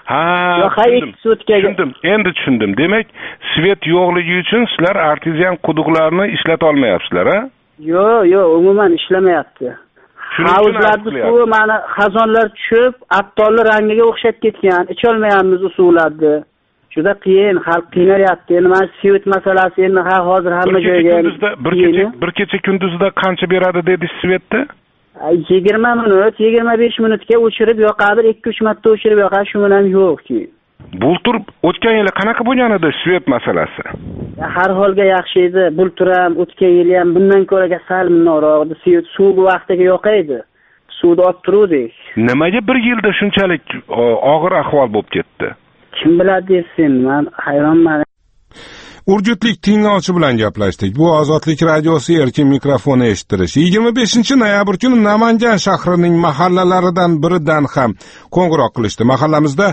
Tushundim. Endi tushundim. Demak, svet yo'qligi uchun sizlar artezian quduqlarni ishlata olmayapsizlar, ha? Yo'q, umuman ishlamayapti. Havuzlarning suvi mana xazonlar tushib, aptolli rangiga o'xshab ketgan. Icha olmayapmiz suvlarni. Juda qiyin, xalq qiynalyapti. Endi mana svet masalasi endi hozir hamma joyga. Bir kecha kunduzda qancha beradi dedi svetni? 20 minut, 25 minutga o'chirib yoqadi, 2-3 marta o'chirib yoqadi, shu bilan yo'qki. Bultur o'tgan yili qanaqa bo'lgan edi svet masalasi? Har holga yaxshi edi. Bultur ham o'tgan yili ham bundan ko'ra sal minoroq edi. Svet suv vaqtiga yo'qaydi. Suvni olib turdik. Nimaga bir yilda shunchalik og'ir ahvol bo'lib ketdi? Kim biladi deysiz, men hayronman. Urgutlik tinglovchi bilan gaplashdik. Bu Ozodlik radiosi erkin mikrofoni eshittirish. 25-noyabr kuni Namangan shahrining mahallalaridan biridan ham qo'ng'iroq qilishdi. Mahallamizda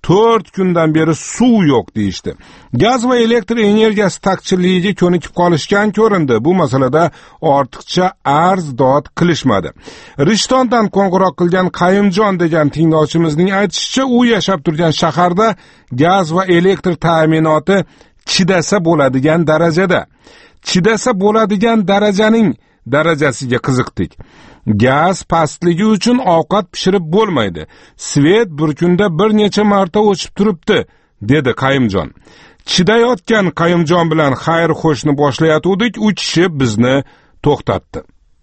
4 kundan beri suv yo'q deyishdi. Gaz va elektr energiyasi taqchilligiga ko'nikib qolishgan ko'rindi. Bu masalada ortiqcha arz-dod qilishmadi. Rishtondan qo'ng'iroq qilgan Qayimjon degan tinglovchimizning aytishicha, u yashab turgan shaharda gaz va elektr ta'minoti chidasa bo'ladigan darajada. Chidasa bo'ladigan darajaning darajasiga qiziqdik. Gaz pastligi uchun ovqat pishirib bo'lmaydi. Svet bir kunda bir necha marta o'chib turibdi, dedi Qayimjon. Chidayotgan Qayimjon bilan xayr-xo'shni boshlayotgandik, u kishi bizni to'xtatdi.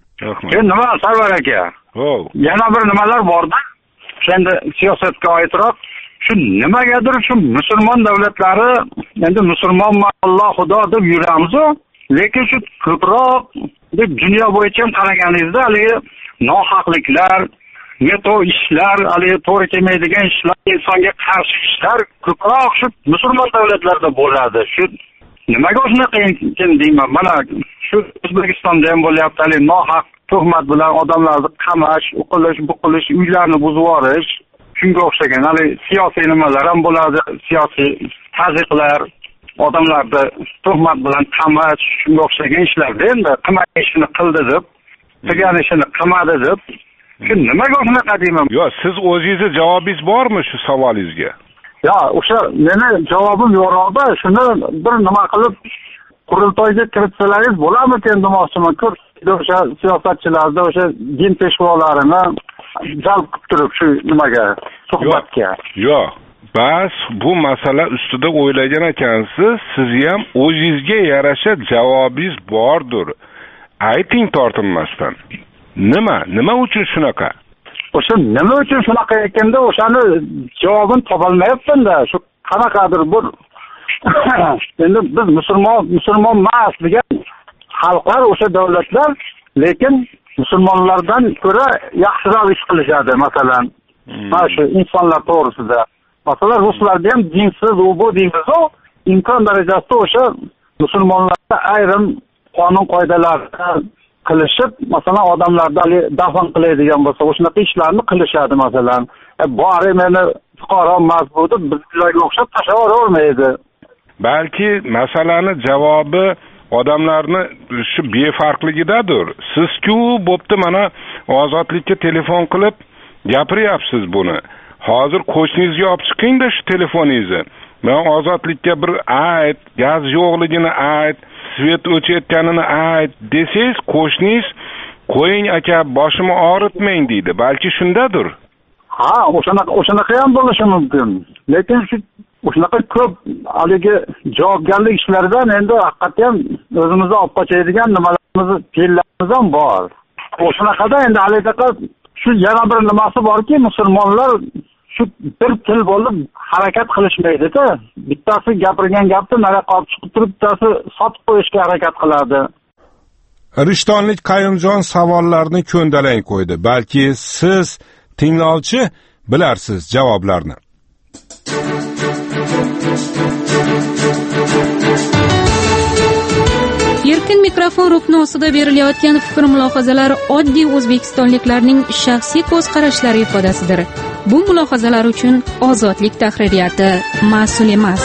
Nima Sarvar aka? Yana bir nimalar bor-da. Endi siyosatga oidroq shu nimagadir shu musulmon davlatlari endi musulmonman Alloh xudo deb yuramiz-ku, lekin shu ko'proq deb dunyo bo'yicha qaraganingizda haligi nohaqliklar, veto ishlar, haligi to'g'ri kelmaydigan ishlar, insonga qarshi ishlar ko'proq shu musulmon davlatlarda bo'ladi. Shu nimaga shunaqa ekan deyman. Mana shu O'zbekistonda ham bo'lyapti, haligi nohaq tuhmat bilan odamlarni qamash, u qilish, bu qilish, uylarni buzib yuborish. Shunga o'xshagan hali siyosiy nimalar ham bo'ladi, siyosiy taqiqlar, odamlarni tuhmat bilan qamash, shunga o'xshagan ishlarda endi qilmagan ishini qildi deb, qilgan ishini qilmadi deb, shu nimaga shunaqa deyman? Yo'q, siz o'zingizni javobingiz bormi shu savolingizga? Yo, o'sha meni javobim yo'qda, shuni bir nima qilib qurultoyga kiritsangiz bo'larmikan demoqchiman. Ko'p o'sha siyosatchilarda o'sha din peshvolarini jalb qilib turib shu nimaga suhbatga. Yo'q, bas bu masala ustida o'ylagan ekansiz, siz ham o'zingizga yarasha javobingiz bordir. ayting tortinmasdan. Nima uchun shunaqa? O'sha nima uchun shunaqa ekanda o'shani javobini topolmayapman-da. Shu qanaqadir bir endi biz musulmon emas degan xalqlar o'sha davlatlar, lekin musulmonlardan ko'ra yaxshiroq ish qilishadi, masalan. Mana shu insonlar to'g'risida. Masalan, ruslarda ham dinsiz bu deymiz-ku, imkon darajasida o'sha musulmonlarda ayrim qonun qoidalarni qilishib, masalan, odamlarni dafn qiladigan bo'lsa, o'shunaqa ishlarni qilishadi, masalan. Bor meni fuqaro emas bu deb bizlarga o'xshab tashlavermaydi. Balki masalani javobi odamlarni shu befarqligidadir. Siz-ku bo'pti, mana ozodlikka telefon qilib gapiryapsiz buni. Hozir qo'shningizga olib chiqing-da shu telefoningizni. Men ozodlikka bir ayt, gaz yo'qligini ayt, svet o'chayotganini ayt desangiz, qo'shningiz qo'ying aka, boshimni og'ritmang deydi. Balki shundadir. Ha, o'shanaqa ham bo'lishi mumkin. Lekin shu o'shanaqa ko'p haligi javobgarlik ishlardan endi haqiqatan o'zimizni olib qochadigan nimalarimiz, fe'llarimiz ham bor. O'shanaqada endi haligacha shu yana bir nimasi borki, musulmonlar shu bir til bo'lib harakat qilishmaydi-da. Bittasi gapirgan gapni nariyoqqa olib chiqib turib, bittasi sotib qo'yishga harakat qiladi. Rishtonlik Qayumjon savollarni ko'ndalang qo'ydi. Balki siz tinglovchi bilarsiz javoblarni. Erkin mikrofon rukni ostida berilayotgan fikr mulohazalar oddiy o'zbekistonliklarning shaxsiy ko'z qarashlari ifodasidir. Bu mulohazalar uchun ozodlik tahririyati mas'ul emas.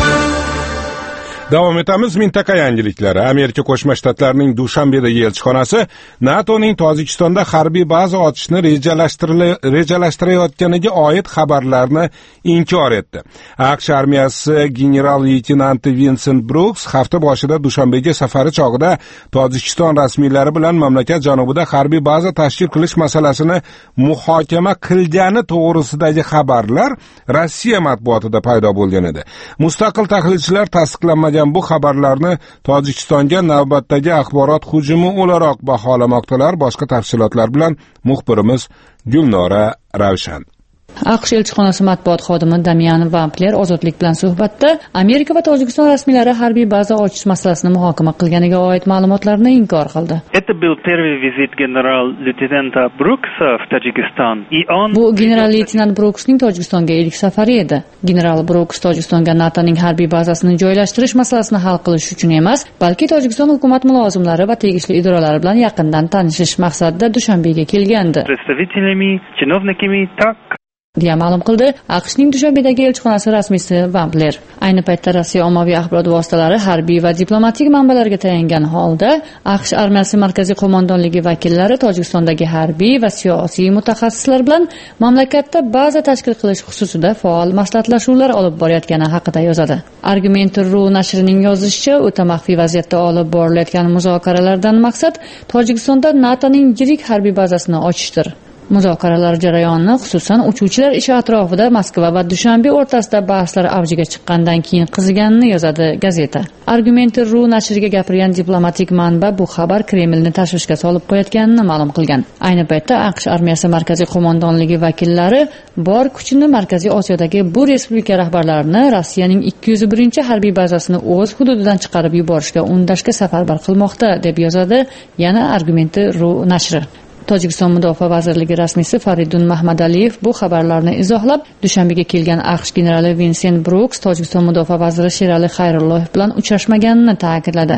Davom etamiz mintaqa yangiliklari. Amerika Qo'shma Shtatlarining Dushanbedagi elchixonasi NATOning Tojikistonda harbiy baza ochishni rejalashtirayotganiga oid xabarlarni inkor etdi. AQSh armiyasi general-leytenanti Vincent Brooks hafta boshida Dushanbega safari chog'ida Tojikiston rasmiylari bilan mamlakat janubida harbiy baza tashkil qilish masalasini muhokama qilgani to'g'risidagi xabarlar Rossiya matbuotida paydo bo'lgan edi. Mustaqil tahlilchilar tasdiqlanmagan bu xabarlarni Tojikistonga navbatdagi axborot hujumi o'laroq baholamoqdalar. Boshqa tafsilotlar bilan muxbirimiz Gulnora Ravshan. AQSh elchixonasi matbuot xodimi Damian Vampler ozodlik bilan suhbatda Amerika va Tojikiston rasmiylari harbiy baza ochish masalasini muhokama qilganiga oid ma'lumotlarni inkor qildi. Bu general-leytenant Brooksning Tojikistonga ilk safari edi. General Brooks Tojikistonga NATOning harbiy bazasini joylashtirish masalasini hal qilish uchun emas, balki Tojikiston hukumat mulozimlari va tegishli idoralar bilan yaqindan tanishish maqsadida Dushanbega kelgandi. deya ma'lum qildi AQShning Dushanbedagi elchixonasi rasmiysi Vampler. Ayni paytda Rossiya ommaviy axborot vositalari harbiy va diplomatik manbalarga tayangan holda AQSh armiyasi markaziy qo'mondonligi vakillari Tojikistondagi harbiy va siyosiy mutaxassislar bilan mamlakatda baza tashkil qilish xususida faol maslahatlashuvlar olib borayotgani haqida yozadi. Argument.ru nashrining yozishicha, o'ta maxfiy vaziyatda olib borilayotgan muzokaralardan maqsad Tojikistonda NATOning yirik harbiy bazasini ochishdir. Muzokaralar jarayoni xususan uchuvchilar ishi atrofida Moskva va Dushanbe o'rtasida bahslar avjiga chiqqandan keyin qiziganini yozadi gazeta. Argument.ru nashriga gapirgan diplomatik manba bu xabar Kremlni tashvishga solib qo'yayotganini ma'lum qilgan. Ayni paytda AQSh armiyasi markaziy qo'mondonligi vakillari bor kuchini Markaziy Osiyodagi bu respublika rahbarlarini Rossiyaning 201 harbiy bazasini o'z hududidan chiqarib yuborishga undashga safarbar qilmoqda, deb yozadi yana Argument.ru nashri. Tojikiston Mudofaa vazirligi rasmiysi Faridun Mahmadaliyev bu xabarlarni izohlab, Dushanbega kelgan AQSh generali Vincent Brooks Tojikiston Mudofaa vaziri Sherali Xayrulloyev bilan uchrashmaganini ta'kidladi.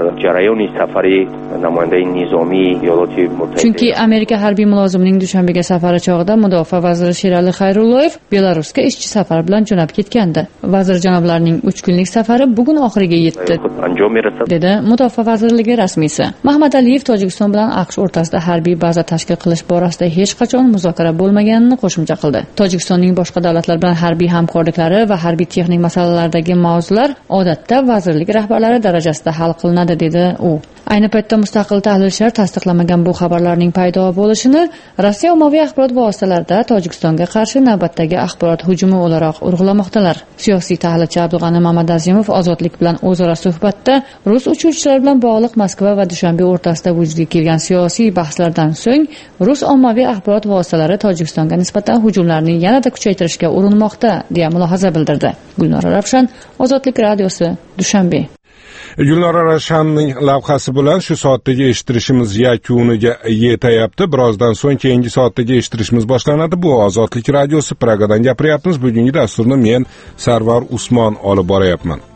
Chunki Amerika harbiy mulozimining Dushanbega safari chog'ida Mudofaa vaziri Sherali Xayrulloyev Belarusga ishchi safar bilan jo'nab ketgandi. Vazir janoblarining 3 kunlik safari bugun oxiriga yetdi, dedi Mudofaa vazirligi rasmiysi. Mahmadaliyev Tojikiston bilan AQSh o'rtasida harbiy baza tashkil qilish borasida hech qachon muzokara bo'lmaganini qo'shimcha qildi. Tojikistonning boshqa davlatlar bilan harbiy hamkorliklari va harbiy texnik masalalardagi mavzular odatda vazirlik rahbarlari darajasida hal qilinadi, dedi u. Ayni paytda mustaqil tahlilchilar tasdiqlamagan bu xabarlarning paydo bo'lishini Rossiya ommaviy axborot vositalarida Tojikistonga qarshi navbatdagi axborot hujumi o'laroq urg'ulamoqdalar. Siyosiy tahlilchi Abdug'ani Mamadazimov Ozodlik bilan o'zaro suhbatda rus uchuvchilar bilan bog'liq Moskva va Dushanbe o'rtasida vujudga kelgan siyosiy bahslardan so'ng rus ommaviy axborot vositalari Tojikistonga nisbatan hujumlarni yanada kuchaytirishga urinmoqda deya mulohaza bildirdi. Gulnora Ravshan, Ozodlik radiosi, Dushanbe. Gulnora Ravshanning lavhasi bilan shu soatdagi eshittirishimiz yakuniga yetayapti. Birozdan so'ng keyingi soatdagi eshittirishimiz boshlanadi. Bu Ozodlik radiosi, Pragadan gapiryapmiz. Bugungi dasturni men Sarvar Usmon olib boryapman.